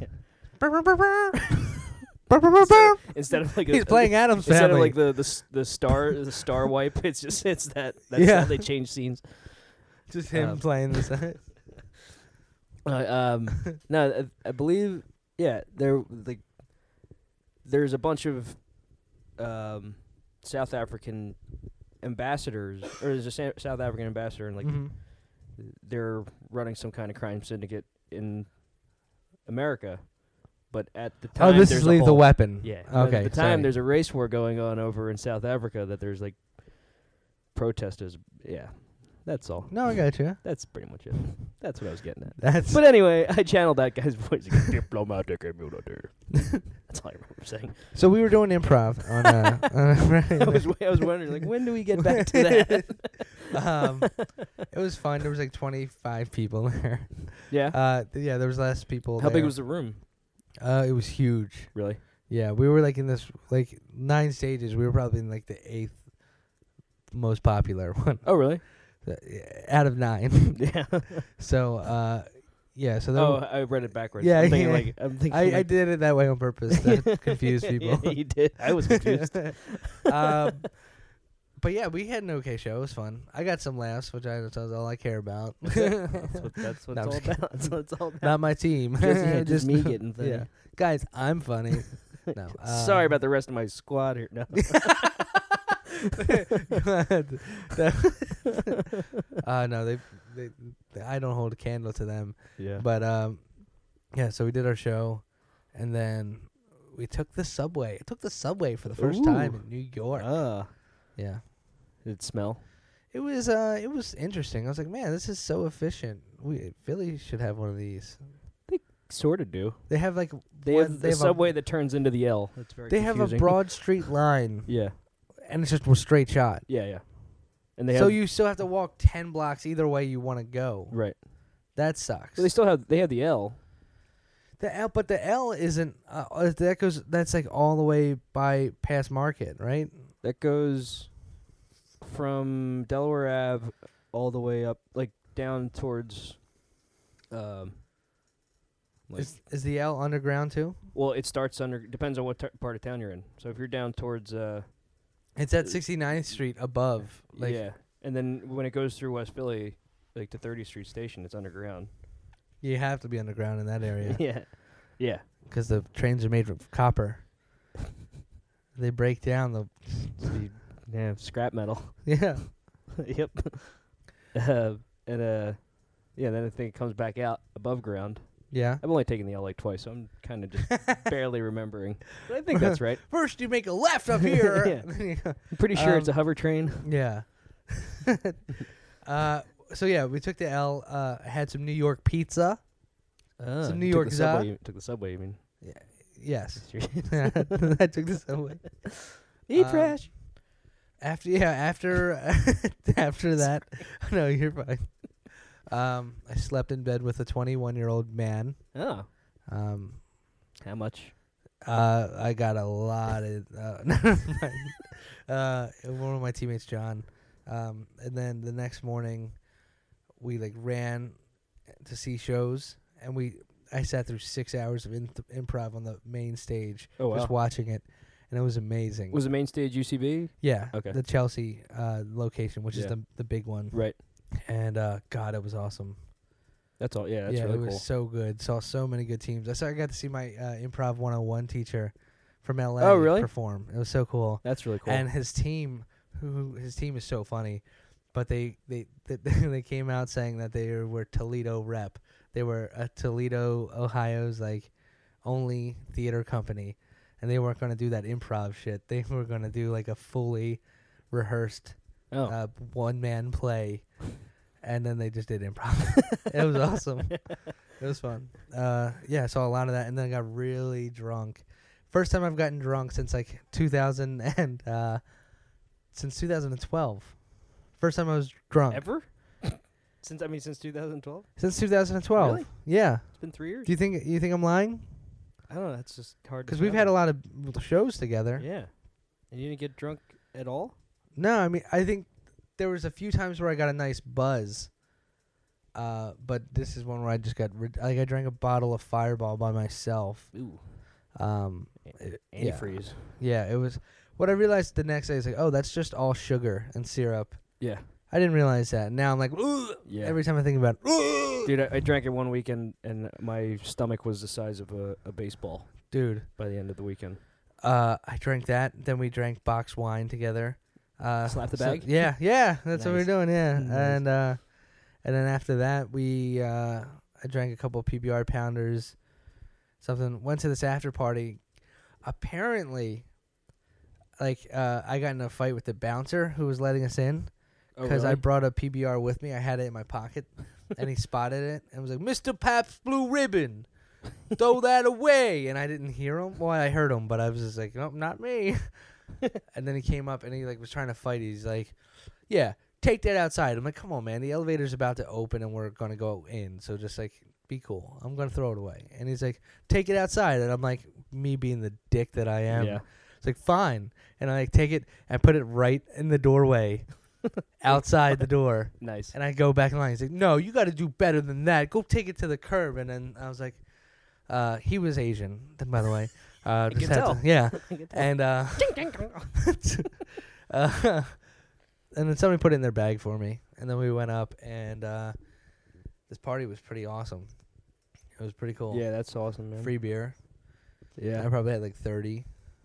instead, instead of like a,
He's playing Adam's
instead
Family.
of like the the s- the star the star wipe, it's just it's that that's
Yeah.
how they change scenes.
Just him
um,
playing this.
Uh, um, no, I, I believe yeah, there like there's a bunch of um, South African ambassadors, or there's a Sa- South African ambassador in like
Mhm.
they're running some kind of crime syndicate in America, but at the time
Oh, this
there's
is
a
Lethal
whole,
Weapon.
Yeah. but
Okay.
At the time,
sorry.
there's a race war going on over in South Africa that there's like protesters. Yeah, that's all.
No, I got you.
That's pretty much it. That's what I was getting at.
That's
But anyway, I channeled that guy's voice. Diplomatic immunity. That's all I remember saying.
so we were doing improv on. Uh, on
I was I was wondering, like, when do we get back to that?
um, it was fun. There was like twenty-five people there.
Yeah.
Uh, th- yeah, there was less people.
How big
there.
was the room?
Uh, it was huge.
Really?
Yeah, we were like in this like nine stages. We were probably in like the eighth most popular one
Oh, really?
uh, out of nine.
Yeah.
so uh, yeah, so there
Oh,
were-
I read it backwards.
Yeah,
I'm thinking
yeah.
like I'm thinking.
I,
like
I did it that way on purpose to confuse people.
Yeah, you did. I was confused.
um, but yeah, we had an okay show. It was fun. I got some laughs, which I, that's all I care about.
That's what, that's what
No, I'm
it's all
just kidding.
about. That's what it's all about.
Not my team.
Just, yeah, just me getting funny.
Yeah, guys, I'm funny. No,
Sorry
um,
about the rest of my squad here. No.
uh, no, they, they, they, I don't hold a candle to them.
Yeah.
But um, yeah, so we did our show, and then we took the subway. I took the subway for the first time
Ooh.
in New York.
Ah.
Yeah,
Did it smell?
it was uh, it was interesting. I was like, man, this is so efficient. We Philly should have one of these.
Sort of do.
They have like
They
one-
have
they
the
have a-
subway that turns into the L. It's very
they have a
confusing.
Broad Street line,
Yeah.
and it's just a straight shot.
Yeah, yeah. And they
So
have
you still have to walk ten blocks either way you want to go.
right.
That sucks.
So they still have they have the L.
The L, but the L isn't. Uh, uh, that goes. That's like all the way by past Market, right?
That goes from Delaware Ave all the way up, like down towards. Um. Like,
Is is the L underground too?
well, it starts under. Depends on what t- part of town you're in. So if you're down towards. Uh,
It's at sixty-ninth Street above. Like,
yeah, and then when it goes through West Philly, like to thirtieth Street Station, it's underground.
you have to be underground in that area
yeah, yeah.
because the trains are made of copper. They break down the.
The- yeah, scrap metal.
Yeah.
Yep. Uh, and uh, yeah, then I think it comes back out above ground.
Yeah.
I've only taken the L like twice, so I'm kind of just barely remembering. But I think that's right.
First, you make a left up here.
I'm pretty sure it's a
Um,
hover train.
Yeah. uh. So yeah, we took the L. Uh, had some New York pizza.
Ah,
some New
you took
York
the
za.
subway. You took the subway. I mean,
Yes.
Eat
I took the subway. Um,
trash.
After yeah, after after that, no, you're fine. Um, I slept in bed with a twenty-one-year-old man.
Oh,
Um,
how much?
uh, I got a lot of. Uh, never mind. Uh, one of my teammates, John. Um, and then the next morning, we like ran to see shows, and we I sat through six hours of in- improv on the main stage,
Oh wow.
just watching it, and it was amazing.
Was the main stage U C B?
yeah,
Okay.
the Chelsea uh, location, which is
Yeah.
the the big one.
Right.
And uh, God, it was awesome.
That's all. Yeah, that's
yeah,
really
it was
cool.
so good. Saw so many good teams. I saw. I got to see my uh, improv one oh one teacher from L A
Oh, really?
perform. It was so cool.
That's really cool.
And his team, who his team is so funny, but they they they, they came out saying that they were Toledo rep. They were a Toledo, Ohio's like only theater company, and they weren't going to do that improv shit. They were going to do like a fully rehearsed
oh,
uh, one man play, and then they just did improv. It was awesome. It was fun. Uh, yeah, I saw a lot of that, and then I got really drunk. First time I've gotten drunk since like two thousand and uh, since two thousand twelve. First time I was drunk
ever? Since I mean, since two thousand twelve.
since two thousand twelve.
Really?
Yeah.
It's been three years.
Do you think you think I'm lying?
I don't know. That's just hard.
Because we've had a lot of shows together.
Yeah. And you didn't get drunk at all?
No, I mean I think there was a few times where I got a nice buzz. Uh, but this is one where I just got rid- like I drank a bottle of Fireball by myself.
Ooh.
Um, it- yeah,
Antifreeze.
yeah, it was. What I realized the next day is like, oh, that's just all sugar and syrup.
Yeah.
I didn't realize that. Now I'm like, Ugh!
Yeah.
Every time I think about, it,
Dude, I, I drank it one weekend, and my stomach was the size of a, a baseball
dude.
by the end of the weekend.
Uh, I drank that. Then we drank box wine together. Uh,
Slap the
so-
bag?
yeah, yeah. That's what we're
Nice.
doing. Yeah,
Nice.
and uh, And then after that, we uh, I drank a couple of P B R pounders, something. Went to this after party. Apparently, like uh, I got in a fight with the bouncer who was letting us in
Oh,
because I
really?
brought a P B R with me. I had it in my pocket, and he spotted it and was like, "Mister Pabst Blue Ribbon, throw that away!" And I didn't hear him. Well, I heard him, but I was just like, "Nope, not me." And then he came up and he like was trying to fight. He's like, "Yeah, take that outside." I'm like, "Come on, man. The elevator's about to open and we're gonna go in. So just like be cool. I'm gonna throw it away." And he's like, "Take it outside." And I'm like, me being the dick that I am,
Yeah.
it's like fine. And I like take it and put it right in the doorway, outside the door.
Nice.
And I go back in line. He's like, "No, you got to do better than that. Go take it to the curb." And then I was like, uh, he was Asian, by the way. Uh,
I
just
can
had
tell.
To, yeah.
I can tell.
And uh, uh, and then somebody put it in their bag for me. And then we went up, and uh, this party was pretty awesome. It was pretty cool.
Yeah, that's awesome, man.
Free beer. I
Yeah.
probably had like thirty.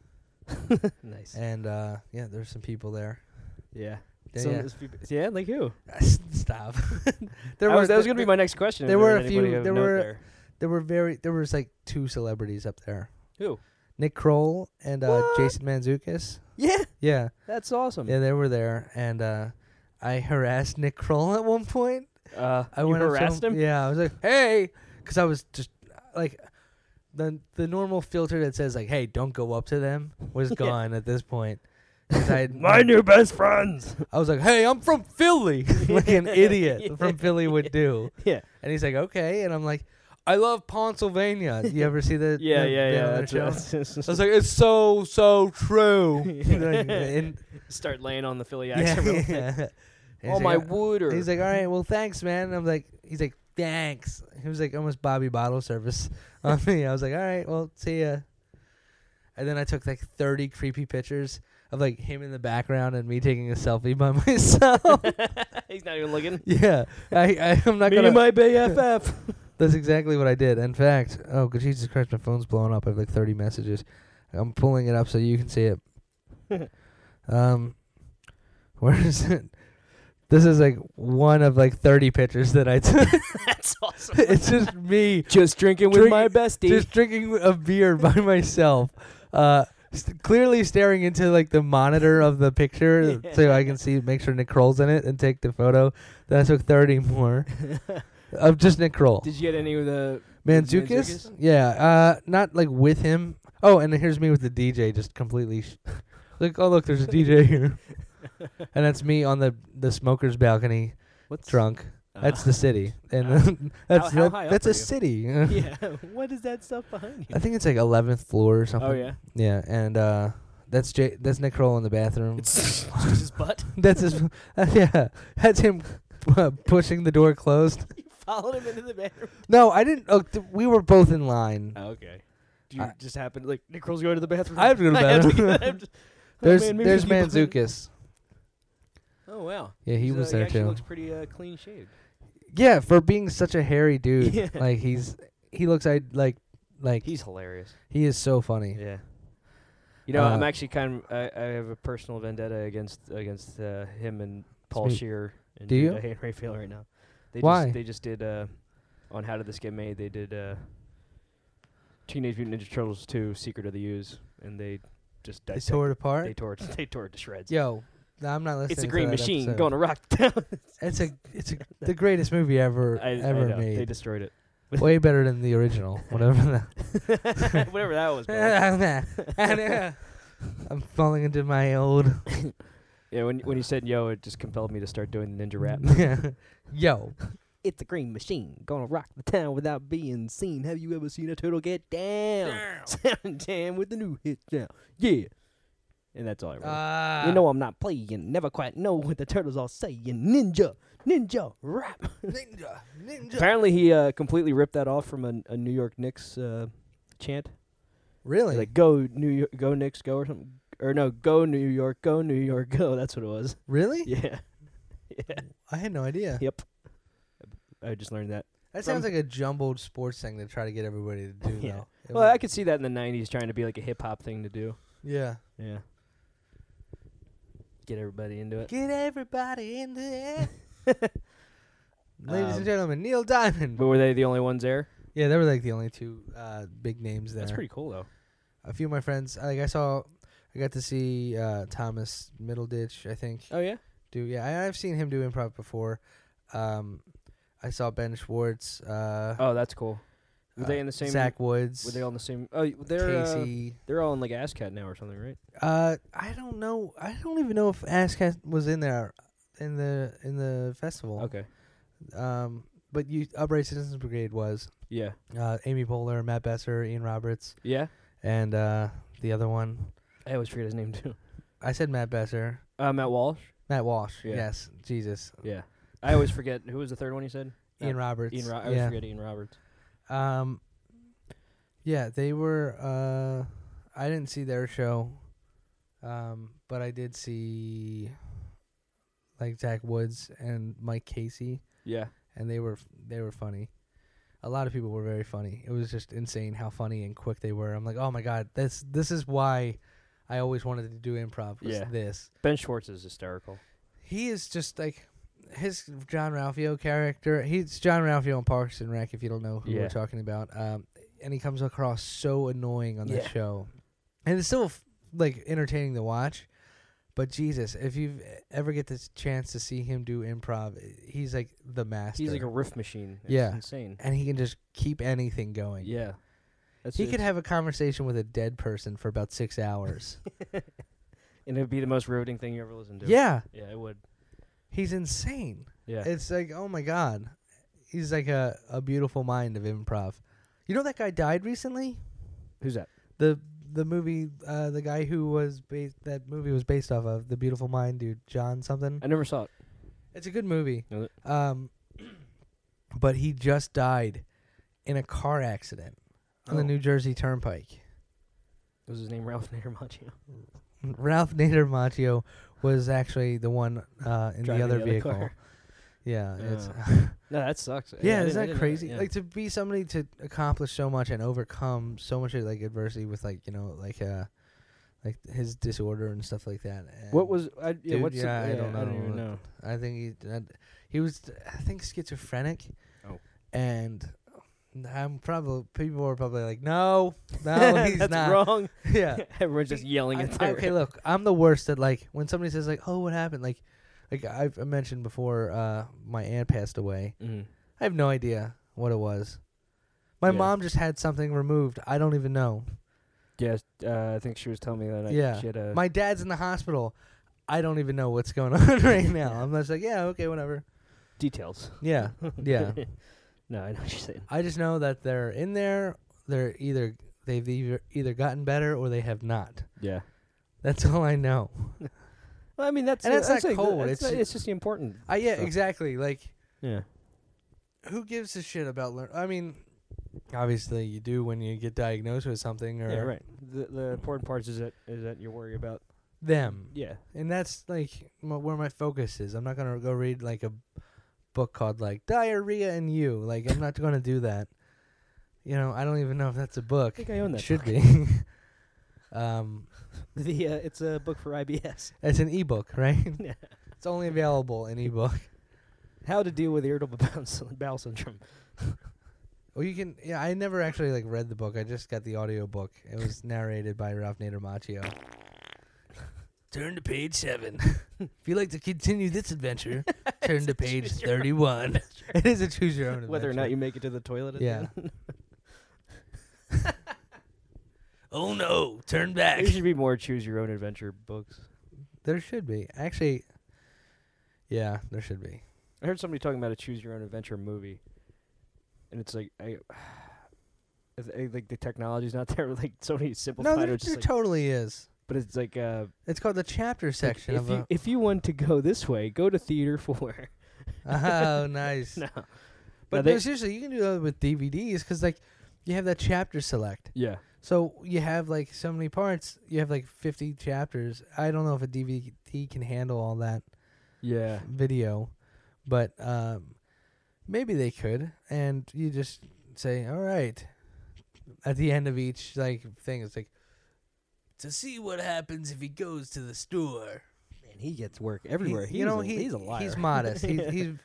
Nice.
And uh, yeah, there's some people there.
Yeah.
Yeah,
Some
yeah.
of those people- yeah, like who?
Stop.
There
were
was, that was
th-
going to be my next question. if
there were a
anybody
few-
of
there
note
were-
there.
There were very. There was like two celebrities up there.
Who?
Nick Kroll and uh,
What?
Jason Mantzoukas.
Yeah,
Yeah,
that's awesome.
yeah, they were there, and uh, I harassed Nick Kroll at one point.
Uh,
I
you
went up to
harassed him?
Yeah, I was like, "Hey," because I was just like, the the normal filter that says like, "Hey, don't go up to them" was
Yeah.
gone at this point. 'Cause I had-
My new best friends.
I was like, "Hey, I'm from Philly," like an idiot
Yeah.
from Philly would do.
Yeah.
And he's like, "Okay," and I'm like, "I love Pennsylvania." You ever see the
Yeah,
the-
yeah,
the
yeah.
other
That's,
show?
that's,
I was like, "It's so so true." Like, and-
start laying on the Philly
yeah,
accent. real quick.
yeah. And
Oh
he's
my
like,
wood. Or
He's like, "All right, well, thanks, man." And I'm like, he's like, "Thanks." He was like almost Bobby Bottle service on me. I was like, "All right, well, see ya." And then I took like thirty creepy pictures of like him in the background and me taking a selfie by myself.
he's not even looking.
Yeah, I, I I'm not
Me
gonna.
and my B F F.
That's exactly what I did. In fact, oh, good Jesus Christ, my phone's blowing up. I have like thirty messages. I'm pulling it up so you can see it. um, where is it? This is like one of like thirty pictures that I took.
That's awesome.
It's just me
Just drinking with
Drink-
my bestie.
just drinking a beer by myself. Uh, st- clearly staring into like the monitor of the picture so I can see, make sure Nick Kroll's in it and take the photo. Then I took thirty more of just Nick Kroll.
Did you get any of the
Mantzoukas?
Mantzoukas?
Yeah, uh, not like with him. Oh, and then here's me with the D J, just completely. Sh- like, oh look, there's a D J here, and that's me on the the smoker's balcony,
What's
drunk.
Uh,
That's the city, and
uh,
that's
how
that-
high up
that's
are
a
you?
city.
yeah. What is that stuff behind you?
I think it's like eleventh floor or something.
Oh yeah.
Yeah, and uh, that's J- that's Nick Kroll in the bathroom.
It's just his butt.
That's his. Uh, yeah, that's him uh, pushing the door closed.
You followed him into the bedroom.
No, I didn't. Oh, th- we were both in line.
Oh, okay. Do you
I-
just happen to like Nick Kroll's going to the bathroom?
I have to go to the
I have to
bathroom.
go- I have to- Oh,
There's
man, maybe
there's
you keep-
Mantzoukas.
Oh wow.
Yeah, he
He's,
was
uh,
there
he actually
too.
Looks pretty uh, clean shaved.
Yeah, for being such a hairy dude,
Yeah.
like he's he looks like like like
He's hilarious.
he is so funny.
Yeah. You know,
Uh,
I'm actually kind of I, I have a personal vendetta against against uh, him and Paul
me.
Shear and
Do you?
Judah Henry Fail right now. They
Why?
Just, they just did uh, on How Did This Get Made? They did uh, Teenage Mutant Ninja Turtles two: Secret of the Ooze, and they just
They
dissected-
tore it apart.
They tore it. They tore it to shreds.
Yo, no, I'm not listening.
it's a
to
green
that
machine
episode.
going to rock town.
It's a it's a, the greatest movie ever
I,
ever
I know. They
made.
destroyed it.
Way better than the original. Whatever. that.
Whatever that was called.
I'm falling into my old.
Yeah, when when you said yo, it just compelled me to start doing the ninja rap.
Yo,
It's a green machine, gonna rock the town without being seen. Have you ever seen a turtle get down? Sound jam with the new hit down. Yeah. And that's all I wrote.
uh,
you know I'm not playing, never quite know what the turtles all saying. Ninja, ninja, rap.
ninja, ninja.
Apparently he uh, completely ripped that off from a, a New York Knicks uh, chant.
Really?
Like go New York, go Knicks, go or something. Or no, go New York, go New York, go. That's what it was.
really?
Yeah. Yeah.
I had no idea.
Yep. I just learned that.
That
From-
sounds like a jumbled sports thing to try to get everybody to do.
Yeah.
Though. It
Well,
would-
I could see that in the nineties trying to be like a hip hop thing to do.
yeah.
Yeah. Get everybody into it.
Get everybody in there. Ladies
Um,
and gentlemen, Neil Diamond.
But were they the only ones there?
Yeah, they were like the only two uh, big names there.
That's pretty cool, though.
A few of my friends, like I saw, I got to see uh, Thomas Middleditch, I think.
Oh, yeah?
Do yeah, I, I've seen him do improv before. Um, I saw Ben Schwartz. Uh,
Oh, that's cool. Were
uh,
they in the same...
Zach Woods.
Were they all in the same... Oh, they're, uh,
Casey.
they're all in, like, ASCAT now or something, right?
Uh, I don't know. I don't even know if ASCAT was in there in the in the festival.
Okay.
Um, but you Upright Citizens Brigade was
Yeah.
uh, Amy Poehler, Matt Besser, Ian Roberts,
Yeah?
and uh, the other one.
I always forget his name, too.
I said Matt Besser.
Uh, Matt Walsh?
Matt Walsh.
Yeah.
Yes. Jesus.
Yeah. I always forget. Who was the third one you said?
Ian
Uh,
Roberts.
Ian Ro- I always
yeah.
forget Ian Roberts.
Um. Yeah, they were. Uh, I didn't see their show. Um, but I did see. Like Zach Woods and Mike Casey,
Yeah.
and they were f- they were funny. A lot of people were very funny. It was just insane how funny and quick they were. I'm like, oh my god, this this is why I always wanted to do improv. Was
Yeah.
this.
Ben Schwartz is hysterical.
He is just like his John Ralphio character. He's John Ralphio in Parks and Rec, if you don't know who
Yeah.
we're talking about. Um, and he comes across so annoying on that
Yeah.
show, and it's still f- like entertaining to watch. But Jesus, if you ever get this chance to see him do improv, he's like the master.
He's like a riff machine. It's
Yeah.
insane.
and he can just keep anything going.
Yeah. That's
He
it's-
could have a conversation with a dead person for about six hours.
and it would be the most riveting thing you ever listened to.
Yeah,
Yeah, it would.
he's insane.
Yeah.
It's like, oh my god, he's like a, a beautiful mind of improv. You know that guy died recently?
Who's that?
The the movie, uh, the guy who was based, that movie was based off of, The Beautiful Mind, dude, John something.
I never saw it.
It's a good movie.
Is it?
Um, but he just died in a car accident on the
Oh.
New Jersey Turnpike.
Was his name Ralph Nader Macchio?
Ralph Nader Macchio was actually the one uh, in
Driving
the other
the other
vehicle.
car.
Yeah, it's
No, that sucks.
yeah,
I didn't-
isn't
I
that
didn't know
crazy?
yeah.
Like to be somebody to accomplish so much and overcome so much of like adversity with like you know like uh like his disorder and stuff like that. And
what was? I, yeah,
Dude,
what's the-
yeah, I don't
I don't
know.
even know.
I think he uh, he was I think schizophrenic.
Oh.
And I'm probably people were probably like no no he's
That's
not
wrong.
yeah.
Everyone's just yelling
I-
at
I-
their
okay, look, I'm the worst at like when somebody says like, "Oh, what happened?" Like, like I've mentioned before, uh, my aunt passed away.
Mhm.
I have no idea what it was. My
Yeah.
mom just had something removed. I don't even know.
Yes, uh, I think she was telling me that.
Yeah.
She had a
My dad's in the hospital. I don't even know what's going on right now. I'm just like, yeah, okay, whatever.
details.
Yeah, yeah.
No, I know what you're saying.
I just know that they're in there. They're either they've either either gotten better or they have not.
Yeah.
That's all I know.
Well, I mean, that's
And that's
that's
not
like,
cold,
That's
it's
not-
ju-
it's just the important.
I yeah,
stuff.
exactly. Like,
Yeah.
who gives a shit about learn? I mean, obviously you do when you get diagnosed with something or
Yeah, right. The the important parts is that is that you worry about.
them.
Yeah.
And that's like m- where my focus is. I'm not gonna go read like a book called like Diarrhea and You. Like I'm not gonna do that. You know, I don't even know if that's a book.
I think I own that
It should
book.
be. um,
The uh, it's a book for I B S.
it's an ebook, right?
Yeah.
It's only available in ebook.
How to deal with irritable bowel syn- bowel syndrome.
Well, you can. Yeah, I never actually like read the book. I just got the audio book. It was narrated by Ralph Nader Macchio. Turn to page seven. If you'd like to continue this adventure, turn to page
choose your own
thirty-one. It is a choose your own adventure.
Whether or not you make it to the toilet. At
Yeah.
the end.
Oh no, turn back.
There should be more choose your own adventure books.
There should be. Actually, yeah, there should be.
I heard somebody talking about a choose your own adventure movie, and it's like I, I th- like the technology's not there. Like so many
No,
simplified.
there,
or just
there
like,
totally is.
but it's like uh,
It's called the chapter section
if
of
you
a.
if you want to go this way, go to theater four.
Oh, nice.
No.
But
No, they-
no, seriously, you can do that with D V Ds because like you have that chapter select.
Yeah.
So you have like so many parts. You have like fifty chapters. I don't know if a D V D can handle all that
Yeah.
video, but um, maybe they could. And you just say, all right, at the end of each like thing, it's like to see what happens if he goes to the store.
Man, he gets work everywhere.
He,
He's
you know,
a,
he,
he's a liar.
He's modest. He,
Yeah.
He's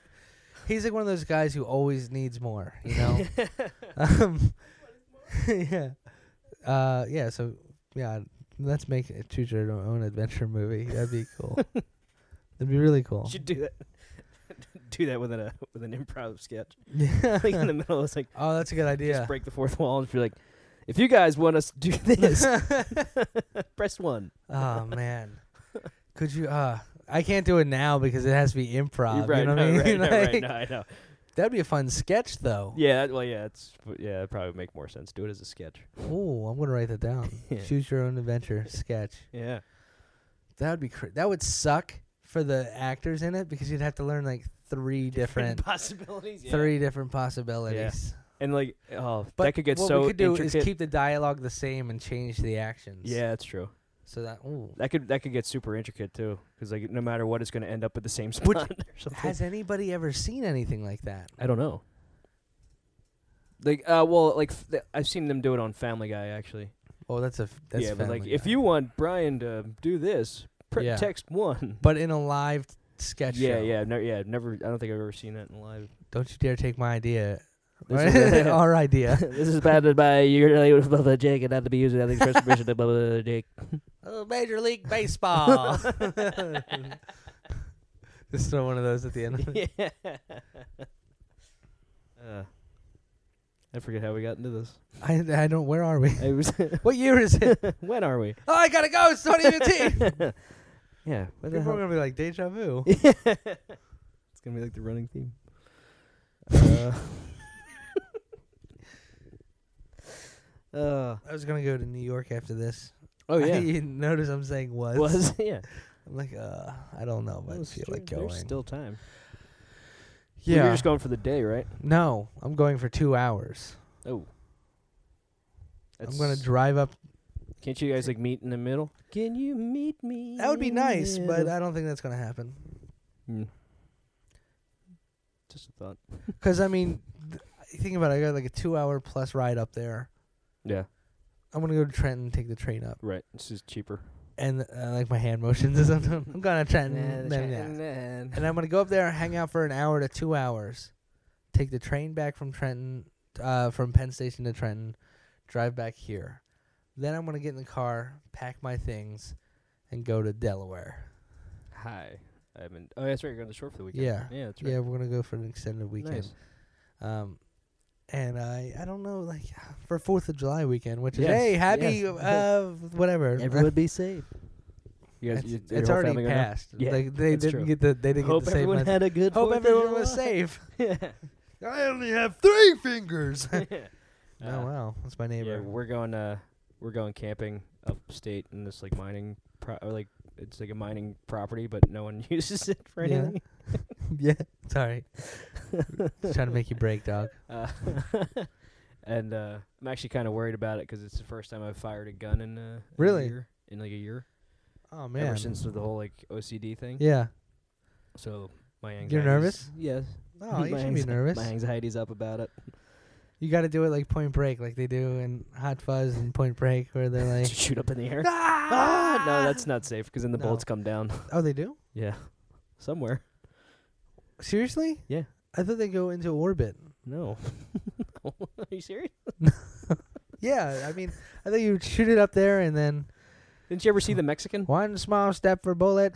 he's like one of those guys who always needs more. You know. um, yeah. Uh, yeah. So yeah, let's make a choose your own adventure movie. That'd be cool. That'd be really cool.
You should do that. Do that with a with an improv sketch.
Yeah.
Like in the middle, it's like
Oh, that's a good idea.
just break the fourth wall and be like, if you guys want us to do this, press one.
Oh man, could you? Uh, I can't do it now because it has to be improv.
You're right,
You know what
no,
I mean?
right, no, right,
Like,
no, I know.
That'd be a fun sketch, though.
Yeah, that- well, yeah, it's yeah, it'd probably make more sense. Do it as a sketch.
Oh, I'm gonna write that down.
Yeah.
Choose your own adventure sketch.
Yeah.
That would be cr- that would suck for the actors in it because you'd have to learn like three different
possibilities. Yeah.
three different possibilities.
And like, oh,
But
that could get
what
so
we could do
intricate.
is keep the dialogue the same and change the actions.
Yeah, that's true.
So that ooh.
That could that could get super intricate too, because like no matter what, it's going to end up at the same
Would-
spot or something.
Has anybody ever seen anything like that?
I don't know. Like, uh, well, like f- th- I've seen them do it on Family Guy actually.
Oh, that's a f- that's
yeah, but like
Family
if
Guy.
you want Brian to do this, pr-
Yeah.
text one.
But in a live sketch
Yeah,
show.
yeah, no, yeah. Never. I don't think I've ever seen that in live.
Don't you dare take my idea.
This is-
Our idea.
This is patented by your blah blah Jake and not to be used without the express permission of blah blah Jake.
Oh, Major League Baseball. Just throw one of those at the end.
Yeah. Uh, I forget how we got into this.
I I don't. Where are we?
It was
What year is it?
when are we?
Oh, I gotta go. It's twenty fifteen.
Yeah. What the
People are
hell?
gonna be like deja vu.
It's gonna be like the running theme. Uh, uh,
I was gonna go to New York after this.
oh yeah.
You notice I'm saying was.
Was yeah.
I'm like, uh, I don't know if I
Well,
feel
sure,
like going.
There's still time.
yeah.
You're just going for the day, right?
No, I'm going for two hours.
Oh.
I'm gonna drive up.
Can't you guys like meet in the middle? Can you meet me?
That would be
in the
nice, but
middle?
I don't think that's gonna happen.
Hmm. Just a thought.
Because I mean, th- think about it. I got like a two-hour plus ride up there.
Yeah.
I'm gonna go to Trenton and take the train up,
Right. This is cheaper.
and uh, like my hand motions is I'm, I'm going to Trenton,
Nah, the
then,
train-
yeah.
nah.
and I'm gonna go up there, hang out for an hour to two hours, take the train back from Trenton, uh, from Penn Station to Trenton, drive back here. Then I'm gonna get in the car, pack my things, and go to Delaware.
Hi. I haven't. Oh, that's right. You're going to the shore for the weekend.
Yeah.
Yeah, that's right.
Yeah, we're gonna go for an extended weekend.
Nice.
Um, and I I don't know, like for Fourth of July weekend, which is
Yes,
hey happy
yes.
uh whatever.
Everyone be safe. You guys,
It's,
you, your
it's
whole
already
family go now?
passed.
Yeah,
Like, they
that's
didn't
true.
get the they didn't
Hope
get the same.
everyone
message.
had a good.
Hope
Fourth of
everyone was
July.
safe.
Yeah.
I only have three fingers.
Uh,
Oh wow, that's my
Yeah,
neighbor.
we're going. Uh, we're going camping upstate in this like mining, pro- or like it's like a mining property, but no one uses it for
Yeah.
anything.
Yeah, sorry. Just trying to make you break, dog.
Uh, and uh, I'm actually kind of worried about it because it's the first time I've fired a gun in, uh, in
Really?
a year, in like a year.
Oh man.
Ever since the whole like O C D thing.
Yeah.
So my anxiety.
You're nervous?
Yes.
Oh, you
My
should be
anxi-
nervous.
My anxiety's up about it.
You got to do it like Point Break, like they do in Hot Fuzz and Point Break, where they're like,
Shoot up in the air.
ah!
Ah, no, that's not safe because then the
No.
bullets come down.
Oh, they do?
Yeah, somewhere.
Seriously?
Yeah.
I thought they go into orbit.
No. Are you serious?
Yeah, I mean, I thought you would shoot it up there and then
Didn't you ever see the Mexican?
one small step for Bullet.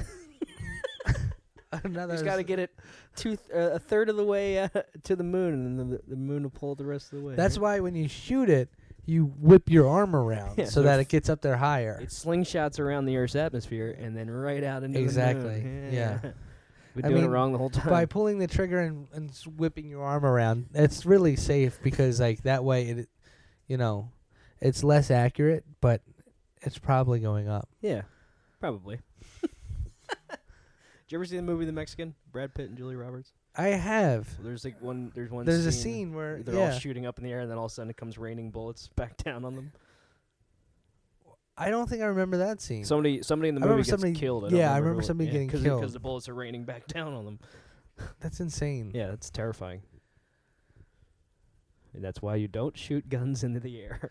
Another.
He's got to
s-
get it two th- uh, a third of the way uh, to the moon, and then the, the moon will pull the rest of the way.
That's
right?
why when you shoot it, you whip your arm around
Yeah,
so
so
that
if-
it gets up there higher.
It slingshots around the Earth's atmosphere and then right out into
Exactly,
the moon.
yeah.
We're
I
doing
mean,
it wrong the whole time.
By pulling the trigger and, and s- whipping your arm around, it's really safe because like that way it, you know, it's less accurate, but it's probably going up.
Yeah, probably. Did you ever see the movie The Mexican? Brad Pitt and Julia Roberts.
I have.
So there's like one. There's one.
There's a
scene
scene where
where they're
yeah,
all shooting up in the air, and then all of a sudden it comes raining bullets back down on them.
I don't think I remember that scene.
Somebody, somebody in the
I
movie
remember
gets
somebody-
killed. I don't
yeah, I
remember
remember
who-
somebody
yeah,
getting
cause
killed.
because the bullets are raining back down on them.
That's insane.
Yeah, that's terrifying. And that's why you don't shoot guns into the air.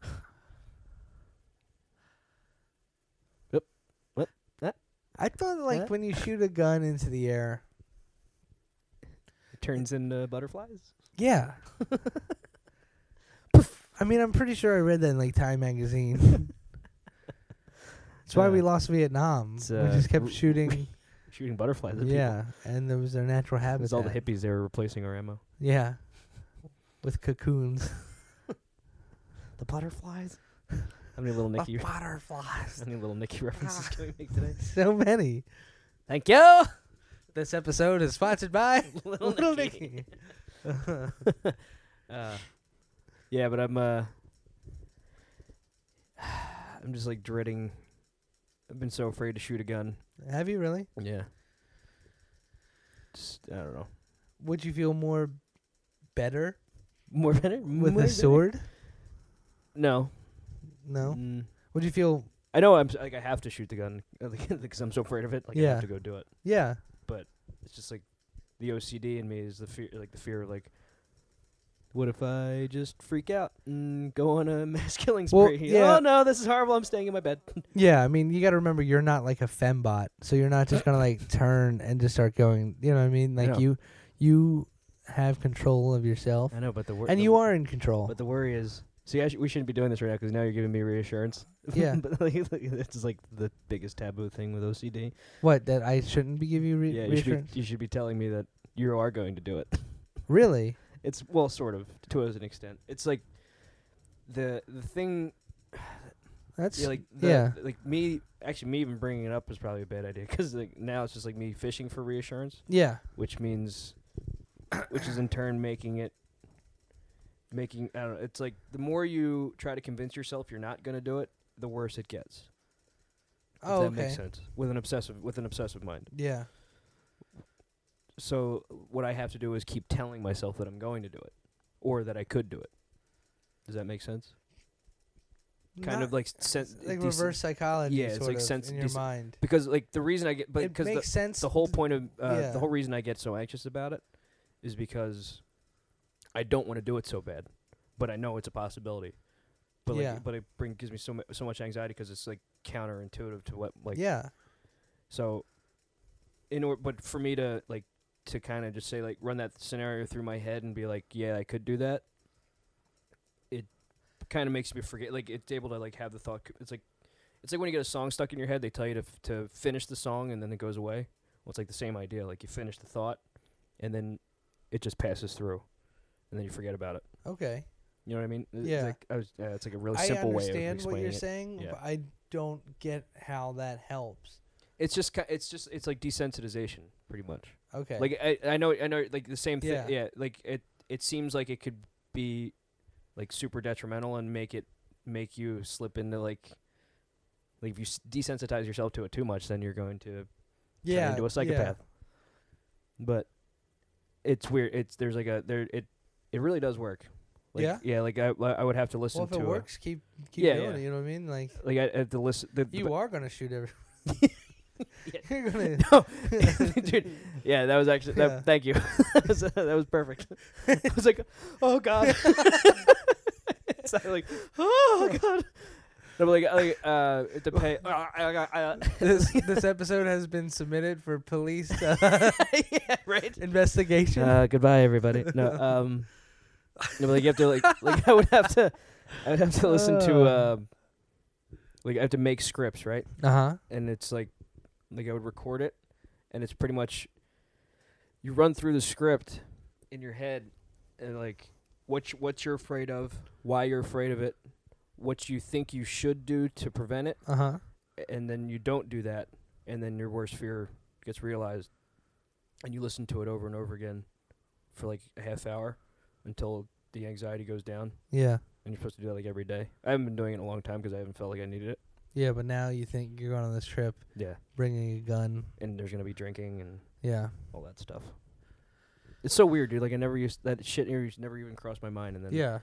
Yep. What? That?
I thought like
Huh?
when you shoot a gun into the air,
It turns into butterflies.
Yeah. I mean, I'm pretty sure I read that in like Time magazine. That's why
Uh,
we lost Vietnam.
it's,
we
uh,
just kept
w-
shooting.
Shooting butterflies at
Yeah, and there was their natural
people.
habitat.
It was all the hippies they were replacing our ammo.
Yeah, with cocoons.
The butterflies. How many little Nicky?
The butterflies.
How many little Nicky references can we make today?
So many.
Thank you.
This episode is sponsored by
Little
Little
Nicky.
Nicky.
uh, yeah, but I'm uh, I'm just like dreading. I've been so afraid to shoot a gun.
Have you really?
Yeah. Just I don't know.
Would you feel more better
More better
with
More
a
better?
sword?
No.
No.
Mm.
Would you feel?
I know I'm s- like I have to shoot the gun because I'm so afraid of it. Like I
Yeah.
have to go do it.
Yeah.
It's just like the O C D in me is the fear, like the fear of like, what if I just freak out and go on a mass killing
Well,
spree?
yeah.
Oh no, this is horrible. I'm staying in my bed.
Yeah. I mean, you got to remember, you're not like a fembot, so you're not just gonna like turn and just start going. You know what I mean? Like
know.
you, you have control of yourself,
I know, but the wor-
and
the
you
wor-
are in control.
But the worry is, see, I sh- we shouldn't be doing this right now because now you're giving me reassurance.
Yeah.
But like, like, it's like the biggest taboo thing with O C D.
What, that I shouldn't be giving you re-
yeah, you should,
reassurance?
be, you should be telling me that you are going to do it.
Really?
It's well, sort of to an extent. It's like the the thing.
That's
Yeah, like the,
yeah.
like me actually me even bringing it up is probably a bad idea because like now it's just like me fishing for reassurance,
Yeah.
which means, which is in turn making it, making I don't know. It's like the more you try to convince yourself you're not gonna do it, the worse it gets. If
Oh,
that
okay.
makes sense. With an obsessive with an obsessive mind.
Yeah.
So what I have to do is keep telling myself that I'm going to do it, or that I could do it. Does that make sense? Kind
Not-
of like sen-
like
dec-
reverse psychology.
Yeah, it's
sort
like
of
sense-
in your
dec-
mind.
because like the reason I get, but
It
because the,
makes sense.
the whole point of uh,
yeah.
the whole reason I get so anxious about it is because I don't want to do it so bad, but I know it's a possibility. But like,
Yeah.
but it bring gives me so mu- so much anxiety because it's like counterintuitive to what like.
Yeah.
So, in order, but for me to like to kind of just say like run that scenario through my head and be like, yeah, I could do that. It kind of makes me forget. Like it's able to like have the thought. c- It's like it's like when you get a song stuck in your head, they tell you to f- to finish the song and then it goes away. Well, it's like the same idea. Like you finish the thought, and then it just passes through, and then you forget about it.
Okay.
You know what I mean? It's
Yeah.
like I was, uh, it's like a really
I
simple way of
understand
explaining
what you're
it.
saying,
Yeah.
but I don't get how that helps.
It's just ki- it's just it's like desensitization, pretty much.
Okay.
Like I I know I know like the same thing.
Yeah.
Yeah. Like it it seems like it could be like super detrimental and make it make you slip into like like if you s- desensitize yourself to it too much, then you're going to
yeah,
turn into a psychopath. But it's weird. It's there's like a there it it really does work. Like,
Yeah?
Yeah. Like I I would have to
Yeah.
listen
Well, if
to
it
a-
works, keep keep
Yeah,
doing
yeah.
it. You know what I mean? Like
like I have to listen. The,
you
but-
are gonna shoot every.
Yeah.
You're gonna.
No, dude. Yeah, that was actually. That,
Yeah.
Thank you. that, was, that was perfect. I was like, oh god. It's not like, oh god. No, but like, like uh, to pay. Uh, uh, uh,
this this episode has been submitted for police uh,
yeah, right.
investigation.
Uh, goodbye, everybody. No, um, no, but like you have to like, like I would have to, I would have to listen to,
Uh.
um, like I have to make scripts, right?
Uh huh.
And it's like, like I would record it, and it's pretty much, you run through the script in your head, and like, what you, what you're afraid of, why you're afraid of it, what you think you should do to prevent it,
Uh huh.
and then you don't do that, and then your worst fear gets realized, and you listen to it over and over again, for like a half hour, until the anxiety goes down,
Yeah.
and you're supposed to do that like every day. I haven't been doing it in a long time because I haven't felt like I needed it.
Yeah, but now you think you're going on this trip,
Yeah,
bringing a gun.
and there's gonna be drinking and
Yeah.
all that stuff. It's so weird, dude. Like I never used that shit. Used never even crossed my mind, and then
Yeah.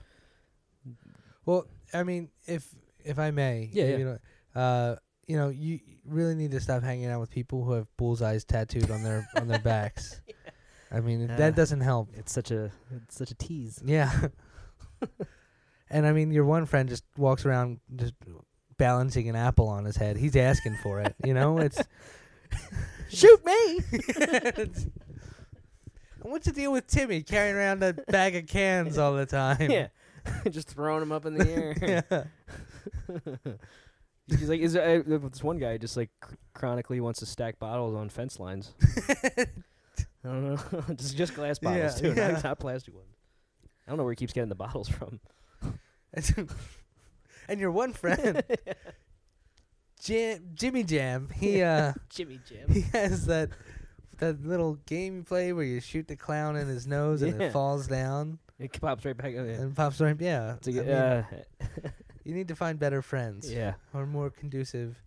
Well, I mean, if if I may,
Yeah, yeah.
you know, uh, you know, you really need to stop hanging out with people who have bullseyes tattooed on their on their backs. I mean,
Uh,
that doesn't help.
it's such a it's such a tease.
Yeah. And I mean, your one friend just walks around just balancing an apple on his head. He's asking for it. You know, it's
Shoot me!
What's the deal with Timmy carrying around a bag of cans all the time?
Yeah, just throwing them up in the air.
Yeah.
He's like, is there, uh, this one guy just like chr- chronically wants to stack bottles on fence lines. I don't know, just just glass bottles
Yeah,
too,
yeah.
not, not plastic ones. I don't know where he keeps getting the bottles from.
And your one friend, Jam, Jimmy Jam, he uh
Jimmy Jam.
he has that that little game you play where you shoot the clown in his nose and
Yeah.
it falls down
It pops right back up. Yeah.
and pops right. Yeah,
It's a
I
good-
mean,
uh,
you need to find better friends
yeah.
or more conducive.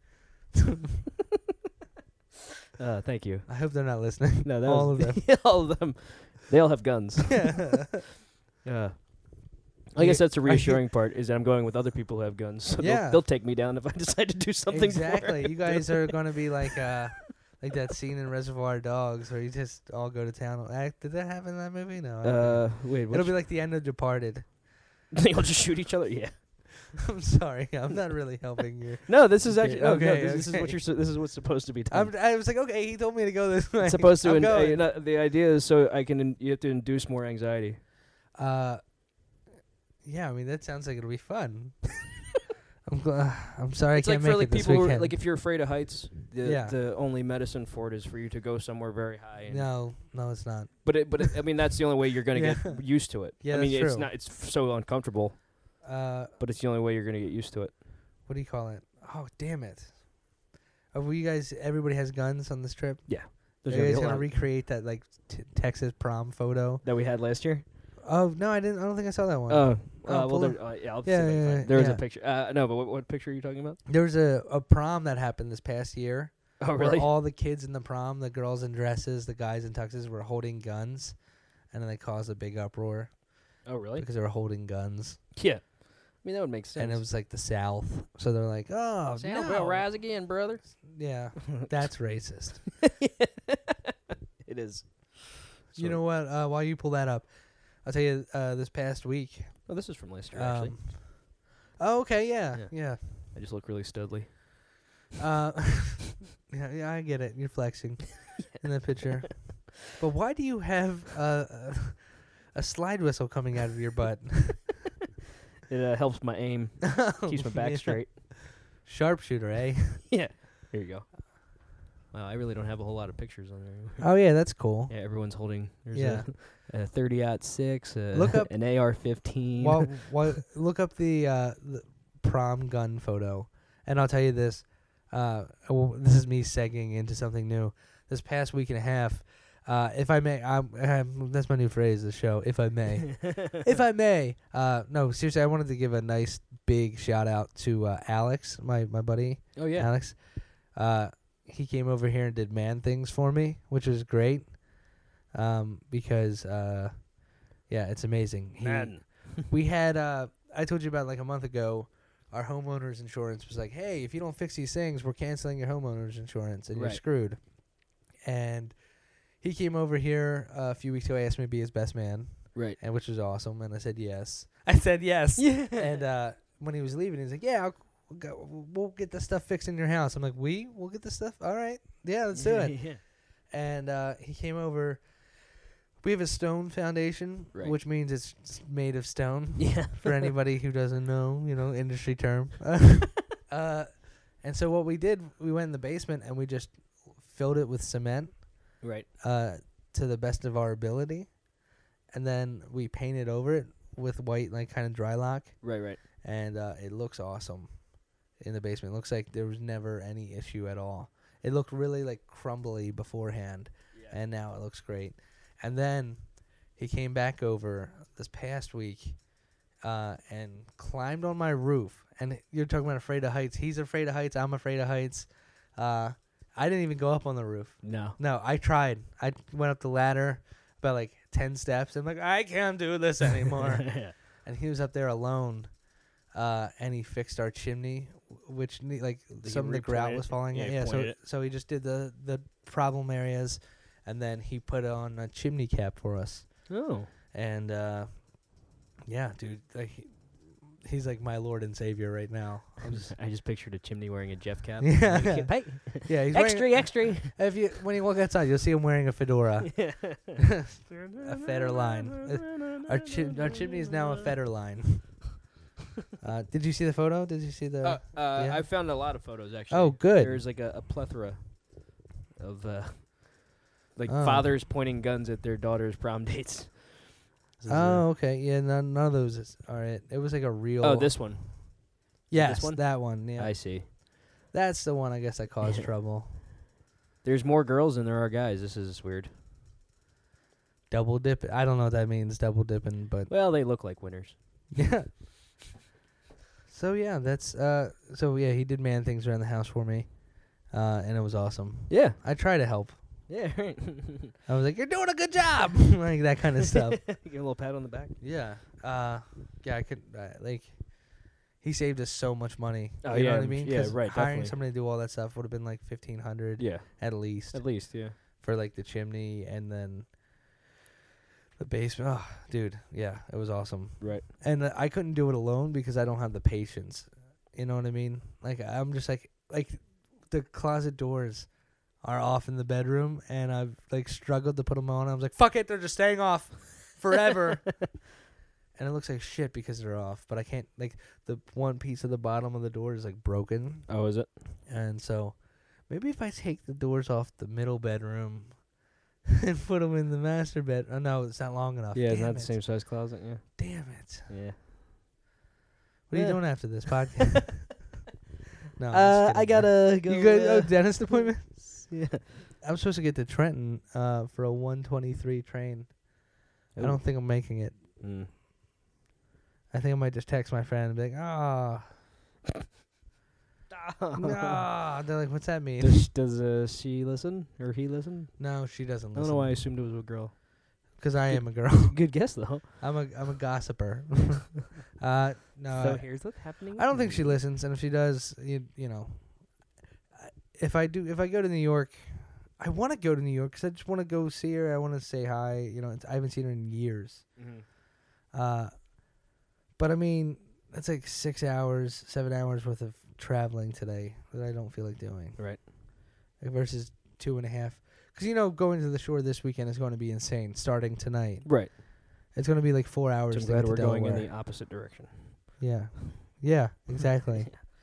Uh, thank you.
I hope they're not listening.
No, that
all
was
of them.
all of them. They all have guns.
Yeah.
Yeah. I
You-
guess that's the
are you-
reassuring part is that I'm going with other people who have guns. So
Yeah.
they'll, they'll take me down if I decide to do something.
Exactly.
For
You guys are going to be like uh like that scene in Reservoir Dogs where you just all go to town. Uh, Did that happen in that movie? No. I don't
Uh,
think.
wait.
It'll
Which,
be like the end of Departed.
they all just shoot each other. Yeah.
I'm sorry. I'm not really helping you.
No, this is
Okay,
actually no, no,
okay,
this, this is what
okay.
you're. su- This is what's supposed to be done.
I'm, I was like, okay, he told me to go this way.
It's supposed to.
I'm
In, uh,
going.
you know, the idea is so I can. In, you have to induce more anxiety.
Uh, yeah, I mean that sounds like it'll be fun. I'm gl- I'm sorry
It's
I
like
can't
for
make
like
it this
people who are,
weekend.
like if you're afraid of heights, the
Yeah.
the only medicine for it is for you to go somewhere very high. And
no, no, it's not.
But it, but it, I mean that's the only way you're gonna
Yeah.
get used to it.
Yeah,
I mean
that's
it's
true.
not. It's f- so uncomfortable,
Uh,
but it's the only way you're gonna get used to it.
what do you call it? Oh, damn it! Are we guys? Everybody has guns on this trip.
There's
Are
gonna
you
be
guys
a
gonna
lot
recreate that like t- Texas prom photo?
that we had last year.
Oh no, I didn't. I don't think I saw that one.
Oh,
Oh,
uh, well,
pull
there, uh, yeah, I'll see
Yeah,
if I can
yeah,
find
yeah,
it. There was
yeah.
a picture. Uh, no, but what, what picture are you talking about?
There was a, a prom that happened this past year.
Oh,
where
really?
all the kids in the prom, the girls in dresses, the guys in tuxes, were holding guns, and then they caused a big uproar
Oh, really?
because they were holding guns.
Yeah. I mean, that would make sense.
And it was like the South, so they're like, "Oh
Sound
no,
will rise again, brother.
yeah, that's racist."
It is.
You
Sort
know what? Uh, while you pull that up, I'll tell you. Uh, this past week,
Oh, this is from last year, actually.
um, oh, okay, yeah,
Yeah.
yeah.
I just look really studly.
Uh, yeah, yeah, I get it. You're flexing in the picture, but why do you have uh, a a slide whistle coming out of your butt?
It uh, helps my aim, keeps my back
Yeah.
straight.
Sharpshooter, eh?
Yeah. Here you go. Wow, I really don't have a whole lot of pictures on there.
Oh yeah, that's cool.
Yeah, everyone's holding. There's
Yeah.
a, a thirty aught six, a,
Look up-
an A R fifteen.
Well, well, look up the, uh, the prom gun photo, and I'll tell you this. Uh, well, this is me segging into something new. This past week and a half, uh, if I may, I'm, I'm, that's my new phrase. The show, if I may, if I may. Uh, no, seriously, I wanted to give a nice big shout out to uh, Alex, my my buddy.
Oh yeah.
Alex. Uh, he came over here and did man things for me, which was great. Um, because uh, yeah, it's amazing. He,
Man.
we had uh, I told you about like a month ago. Our homeowners insurance was like, hey, if you don't fix these things, we're canceling your homeowners insurance and you're
Right.
screwed. And he came over here uh, a few weeks ago. Asked me to be his best man,
Right.
and which was awesome. And I said yes. I said yes.
Yeah.
And uh, when he was leaving, he's like, "Yeah, I'll, we'll, go, we'll get the stuff fixed in your house." I'm like, "We? We'll get the stuff? All right, yeah, let's do it."
Yeah.
And uh, he came over. We have a stone foundation,
Right.
which means it's s- made of stone.
Yeah.
For anybody who doesn't know, you know, industry term. uh, and so what we did, we went in the basement and we just filled it with cement
Right.
uh, to the best of our ability, and then we painted over it with white, like kind of dry lock.
Right. Right.
And uh, it looks awesome in the basement. It looks like there was never any issue at all. It looked really like crumbly beforehand,
Yeah.
and now it looks great. And then he came back over this past week uh, and climbed on my roof. And you're talking about afraid of heights. He's afraid of heights. I'm afraid of heights. Uh, I didn't even go up on the roof.
No.
No, I tried. I went up the ladder about like ten steps. I'm like, I can't do this anymore.
Yeah.
And he was up there alone, uh, and he fixed our chimney, w- which ne- like
he
some of the grout
repointed
was
it?
falling
Yeah,
out.
he
Yeah, so
pointed it.
so he just did the the problem areas, and then he put on a chimney cap for us.
Oh.
And uh, yeah, dude, like he- he's like my Lord and Savior right now. I'm just
I just pictured a chimney wearing a Jeff cap.
Yeah.
Like, hey,
yeah, he's
extra,
wearing,
extra.
If you when you walk outside, you'll see him wearing a fedora,
Yeah.
a Federline. Our chim- our chimney is now a Federline. Uh, did you see the photo? Did you see the?
Uh, uh,
yeah?
I found a lot of photos actually.
Oh, good.
There's like a, a plethora of uh, like
Oh.
fathers pointing guns at their daughters' prom dates. This is, uh,
Oh, okay. Yeah, none, none of those is all right. It was like a real.
oh, this one.
Yes,
one?
that one. Yeah,
I see.
that's the one. I guess that caused trouble.
There's more girls than there are guys. This is weird.
Double dip. I don't know what that means. Double dipping, but
Well, they look like winners.
yeah. So yeah, that's uh. So yeah, he did man things around the house for me, uh, and it was awesome.
Yeah.
I try to help.
Yeah, right.
I was like, "You're doing a good job," like that kind of stuff.
Give him a little pat on the back.
Yeah. Uh. Yeah, I could uh, like. He saved us so much money.
Oh,
you know
yeah,
what I mean?
yeah,
'Cause
right,
Hiring
definitely.
somebody to do all that stuff would have been like fifteen hundred
Yeah,
at least
at least, yeah.
for like the chimney and then the basement. Oh, dude, yeah, it was awesome.
Right.
And uh, I couldn't do it alone because I don't have the patience. You know what I mean? Like I'm just like like the closet doors are off in the bedroom, and I've like struggled to put them on. I was like, "Fuck it, they're just staying off forever." And it looks like shit because they're off, but I can't like the one piece of the bottom of the door is like broken,
Oh, is it?
and so maybe if I take the doors off the middle bedroom and put them in the master bed. Oh no, it's not long enough.
Yeah, it's
Damn
not the
it.
same size closet, yeah.
Damn it.
Yeah.
What are
Yeah.
you doing after this podcast? no, I'm just
Uh,
kidding.
I gotta go.
You got
uh,
oh, dentist appointment?
yeah.
I'm supposed to get to Trenton uh, for a one twenty-three train. I don't think I'm making it.
Mm.
I think I might just text my friend and be like, "Ah, no." They're like, "What's that mean?"
Does does uh, she listen or he listen?
No, she doesn't
I
listen.
don't know why I assumed it was a girl.
Because I am a girl.
Good guess though.
I'm a I'm a gossiper. uh, no,
so
I-
here's what's happening.
I don't think she listens, and if she does, you you know, I- if I do, if I go to New York, I want to go to New York because I just want to go see her. I want to say hi. You know, it's, I haven't seen her in years.
Mhm.
Uh, but I mean, that's like six hours, seven hours worth of traveling today that I don't feel like doing.
Right.
Like versus two and a half. Because, you know, going to the shore this weekend is going to be insane, starting tonight.
Right.
It's going to be like four
So
hours.
I'm
to
glad
get
we're
to
going in
Delaware.
the opposite direction.
Yeah. Yeah, exactly.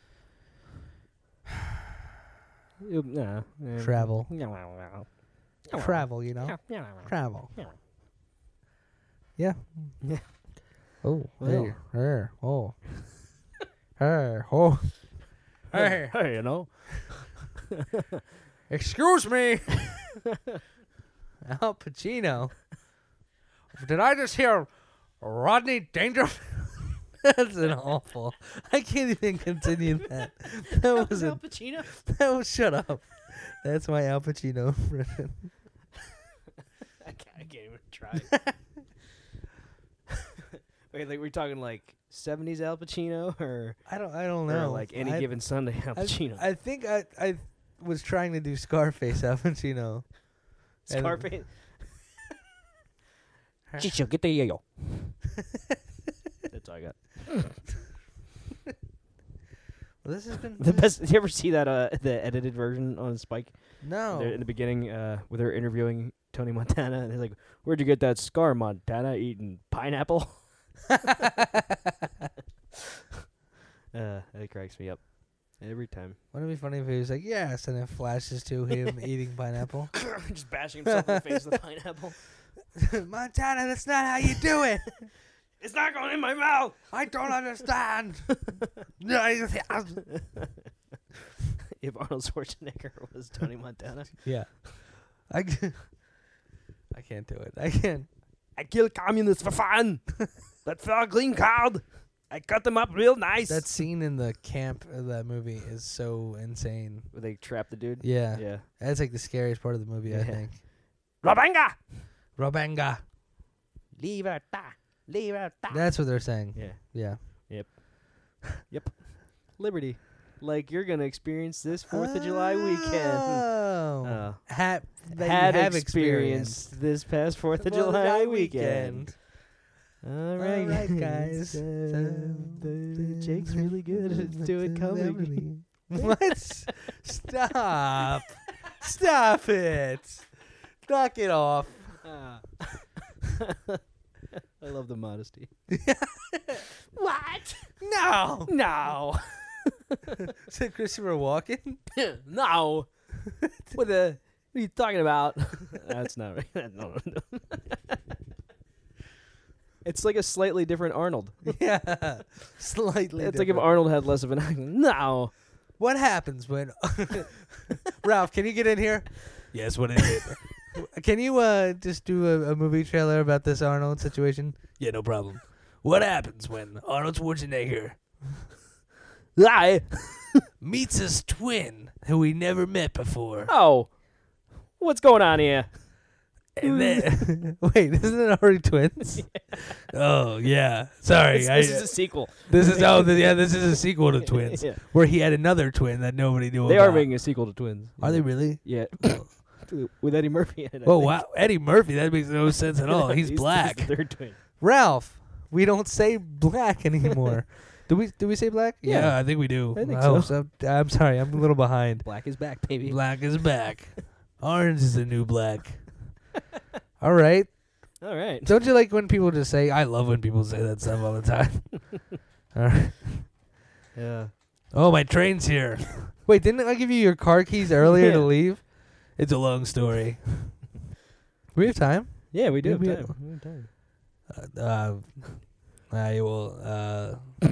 You- Nah. eh.
Travel.
Yeah.
Travel, you know? Travel. Yeah.
Yeah.
Oh,
Well.
hey, hey, oh. Hey, oh. Hey,
Hey, you know.
excuse me. Al Pacino. Did I just hear Rodney Dangerfield? That's an awful. I can't even continue that. That was a,
Pacino.
that was shut up. That's my Al Pacino impression.
I can't, I can't even try. Wait, like we're talking like seventies Al Pacino or,
I don't. I don't
or
know.
like any
I,
given Sunday Al
I,
Pacino?
I think I I was trying to do Scarface Al Pacino. and-
Scarface. Chicho, get the yo. That's all I got.
Well, this has been
The best. Did you ever see that uh the edited version on Spike?
No.
They're in the beginning, uh, where they're interviewing Tony Montana, and they're like, "Where'd you get that scar, Montana? Eating pineapple?" uh, it cracks me up every time.
Wouldn't it be funny if he was like, yes, and it flashes to him eating pineapple?
Just bashing himself in the face with a pineapple.
Montana, that's not how you do it.
It's not going in my mouth.
I don't understand.
If Arnold Schwarzenegger was Tony Montana,
Yeah. I, c- I can't do it. I can't.
I kill communists for fun. That's for a green card. I cut them up real nice.
That scene in the camp of that movie is so insane.
where they trap the dude.
Yeah.
Yeah.
That's like the scariest part of the movie, I
Yeah.
think.
Robanga.
Robanga.
Libertad. Libertad.
That's what they're saying.
Yeah.
Yeah.
Liberty. Like you're gonna experience this Fourth of July weekend.
Oh.
Uh,
Ha- that
had
you have
experienced this past Fourth of
Fourth of
July
July
weekend. All right,
All right, guys.
Uh, the- Jake's really good at doing comedy.
What? Stop. Stop it. Knock it off.
Ah. I love the modesty.
What? No.
No.
Is it Christopher Walken?
no. What the? What are you talking about? That's not right. No, no, no. It's like a slightly different Arnold.
Yeah. Slightly
It's like if
different.
Arnold had less of an accent. No.
What happens when... Ralph, can you get in here? Yes, what is it? Can you uh, just do a, a movie trailer about this Arnold situation? Yeah, no problem. What happens when Arnold Schwarzenegger
Lie.
meets his twin who he never met before?
Oh. What's going on here?
And then, wait, isn't it already twins? Oh yeah, sorry.
This,
I,
this is a sequel.
this is oh th- yeah, this is a sequel to Twins,
Yeah.
where he had another twin that nobody knew
They
about.
are making a sequel to Twins.
Are they really?
Yeah. With Eddie Murphy in it. I
Oh
think.
wow, Eddie Murphy. That makes no sense at all. He's,
He's
black.
the third twin.
Ralph, we don't say black anymore. do we? Do we say black?
Yeah.
I think we do.
I think
oh,
so.
I'm sorry, I'm a little behind.
Black is back, baby.
Black is back. Orange is the new black. All right.
All right.
Don't you like when people just say? I love when people say that stuff all the time. All right.
Yeah.
Oh, my train's here. Wait, didn't I give you your car keys earlier to
Yeah.
leave? It's a long story. We have time.
Yeah, we do
Yeah,
have
we
time.
have-
We have time.
Uh, uh, I will. Uh,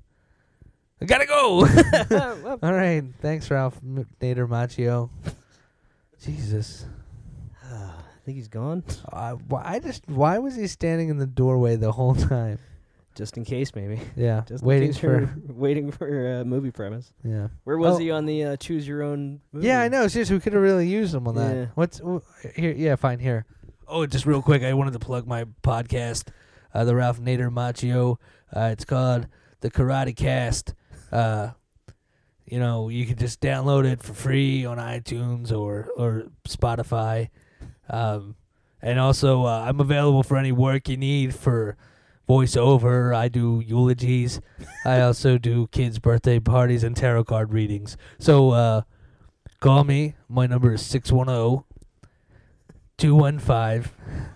I gotta go.
Well,
All right. Thanks, Ralph M- Nader Macchio. Jesus.
I think he's gone.
Uh, why I just why was he standing in the doorway the whole time?
Just in case, maybe.
Yeah,
Just
waiting
in case
for
you're waiting for a movie premise.
yeah.
Where was
Oh.
he on the uh, choose your own movie?
Yeah, I know. Seriously, we could have really used him on that.
Yeah.
What's w- here? Yeah, fine. Here. Oh, just real quick, I wanted to plug my podcast, uh, the Ralph Nader Macchio. Uh, it's called the Karate Cast. Uh, you know, you can just download it for free on iTunes or or Spotify. Um, and also, uh, I'm available for any work you need for voiceover. I do eulogies. I also do kids' birthday parties and tarot card readings. So uh, call me. My number is six one zero, two one five,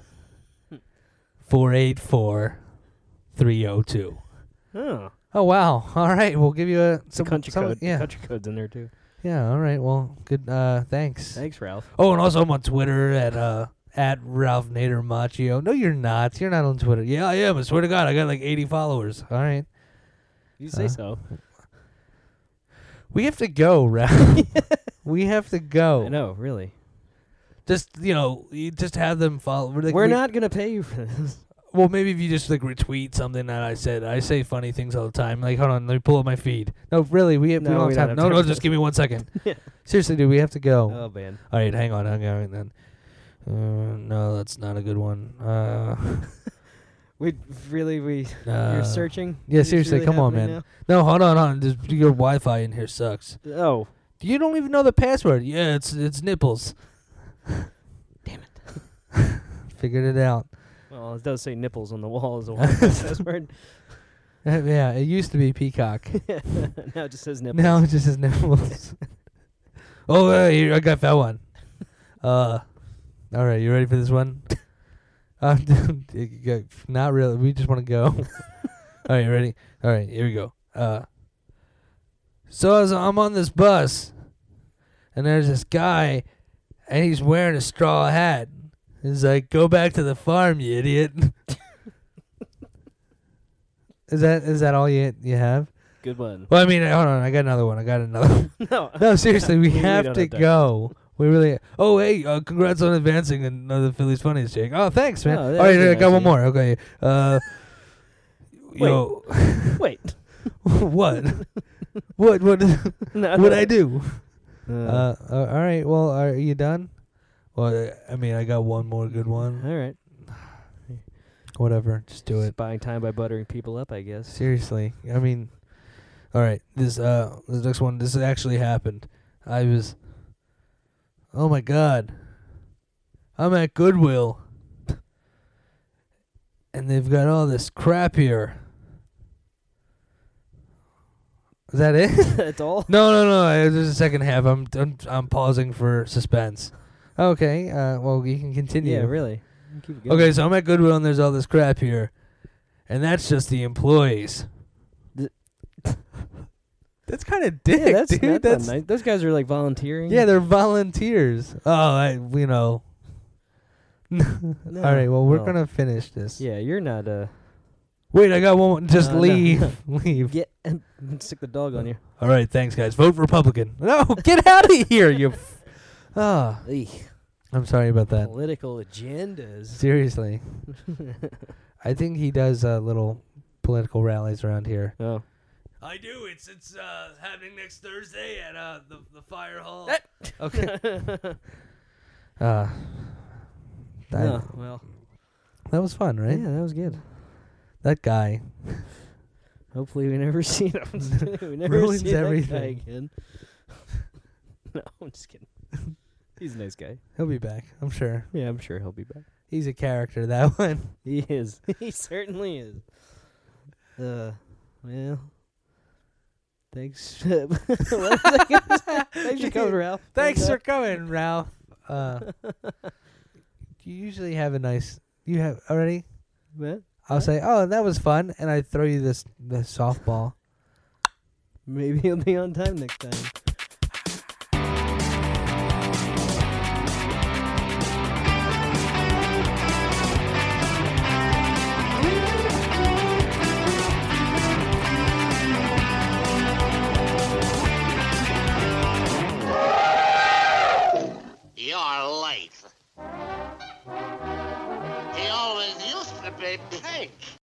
four eight four, three zero two.
Oh,
Oh, wow. All right. We'll give you a
the
some
country
some-
code.
Yeah.
Country code's in there too.
Yeah. All right. Well, good. Uh, thanks.
Thanks, Ralph.
Oh, and also I'm on Twitter at uh at Ralph Nader Macchio. No, you're not. You're not on Twitter. Yeah, I am. I swear to God, I got like eighty followers. All right.
You say
Uh,
so.
We have to go, Ralph. we have to go.
I know, really.
Just you know, you just have them follow. Like,
We're
we-
not gonna pay you for this.
Well, maybe if you just like retweet something that I said. I say funny things all the time. Like, hold on, let me pull up my feed. No, really, we,
No,
we don't
we
have
don't
time.
have
No,
time
no,
for
just
that.
give me one second.
Yeah.
Seriously, dude, we have to go.
Oh man.
All right, hang on, hang on, then. Uh, no, that's not a good one. Uh,
We really we
uh,
you're searching.
yeah,
Is this
seriously,
really
come on,
happening
man. No, hold on, hold on. Just, your Wi-Fi in here sucks.
now? Oh,
You don't even know the password. Yeah, it's it's nipples.
damn it.
Figured it out.
Well, it does say nipples on the wall as a password.
Uh, yeah, it used to be peacock.
Now it just says nipples.
Now it just says nipples. Oh, uh, here, I got that one. Uh, all right, you ready for this one? Uh, not really. We just want to go. All right, you ready? All right, here we go. Uh, so as I'm on this bus, and there's this guy, and he's wearing a straw hat. He's like, "Go back to the farm, you idiot." Is that is that all you you have?
Good one.
Well, I mean, hold on. I got another one. I got another one.
No.
No, seriously, we
We really
have
don't
to
have time.
go. We really. Oh, hey, uh, congrats on advancing in uh, the Phillies Funniest, Jake. Oh, thanks, man.
Oh,
All
that
right,
was
I
nice
got
of
one
you.
more. Okay. Uh,
Wait.
yo,
Wait.
what? what? What?
No.
What I do?
Uh,
Uh, uh, all right. Well, are you done? Well, I mean, I got one more good one.
all right.
Whatever. Just do it.
Buying time by buttering people up, I guess.
Seriously. I mean, all right. This uh, this next one. This actually happened. I was. Oh my God. I'm at Goodwill. and they've got all this crap here. Is that it?
That's all?
No, no, no. uh, There's a second half. I'm, I'm, I'm pausing for suspense. Okay. Uh, well, you can continue.
Yeah, really. Keep it going.
Okay, so I'm at Goodwill, and there's all this crap here, and that's just the employees.
The-
that's kind of dick,
Yeah, that's,
dude.
that's,
That's,
not nice. Those guys are like volunteering.
yeah, they're volunteers. Oh, I, you know.
No,
All right. Well, we're
no.
gonna finish this.
Yeah, you're not. Uh,
Wait, I got one. Just
No, no,
leave.
no.
Leave.
get stick the dog on you.
All right. Thanks, guys. Vote Republican. No, get out of here, you. F- Ah,
Eek.
I'm sorry about that.
Political agendas.
Seriously, I think he does uh, little political rallies around here.
Oh.
I do. It's it's uh, happening next Thursday at uh, the the fire hall.
Eh.
Okay. uh, that,
No, well.
that was fun, right?
Yeah, that was good.
That guy.
Hopefully we never see him. we never
Ruins
see that guy
everything.
again. No, I'm just kidding. He's a nice guy.
He'll be back. I'm sure.
Yeah, I'm sure he'll be back.
He's a character. That one.
He is. He certainly is. Uh, well. Thanks. What was I gonna say? Thanks for coming, Ralph.
Thanks for coming, Ralph. Uh, you usually have a nice. You have already.
What?
I'll say, oh, that was fun, and I throw you this this softball.
Maybe he'll be on time next time.
You're late. He always used to be pink.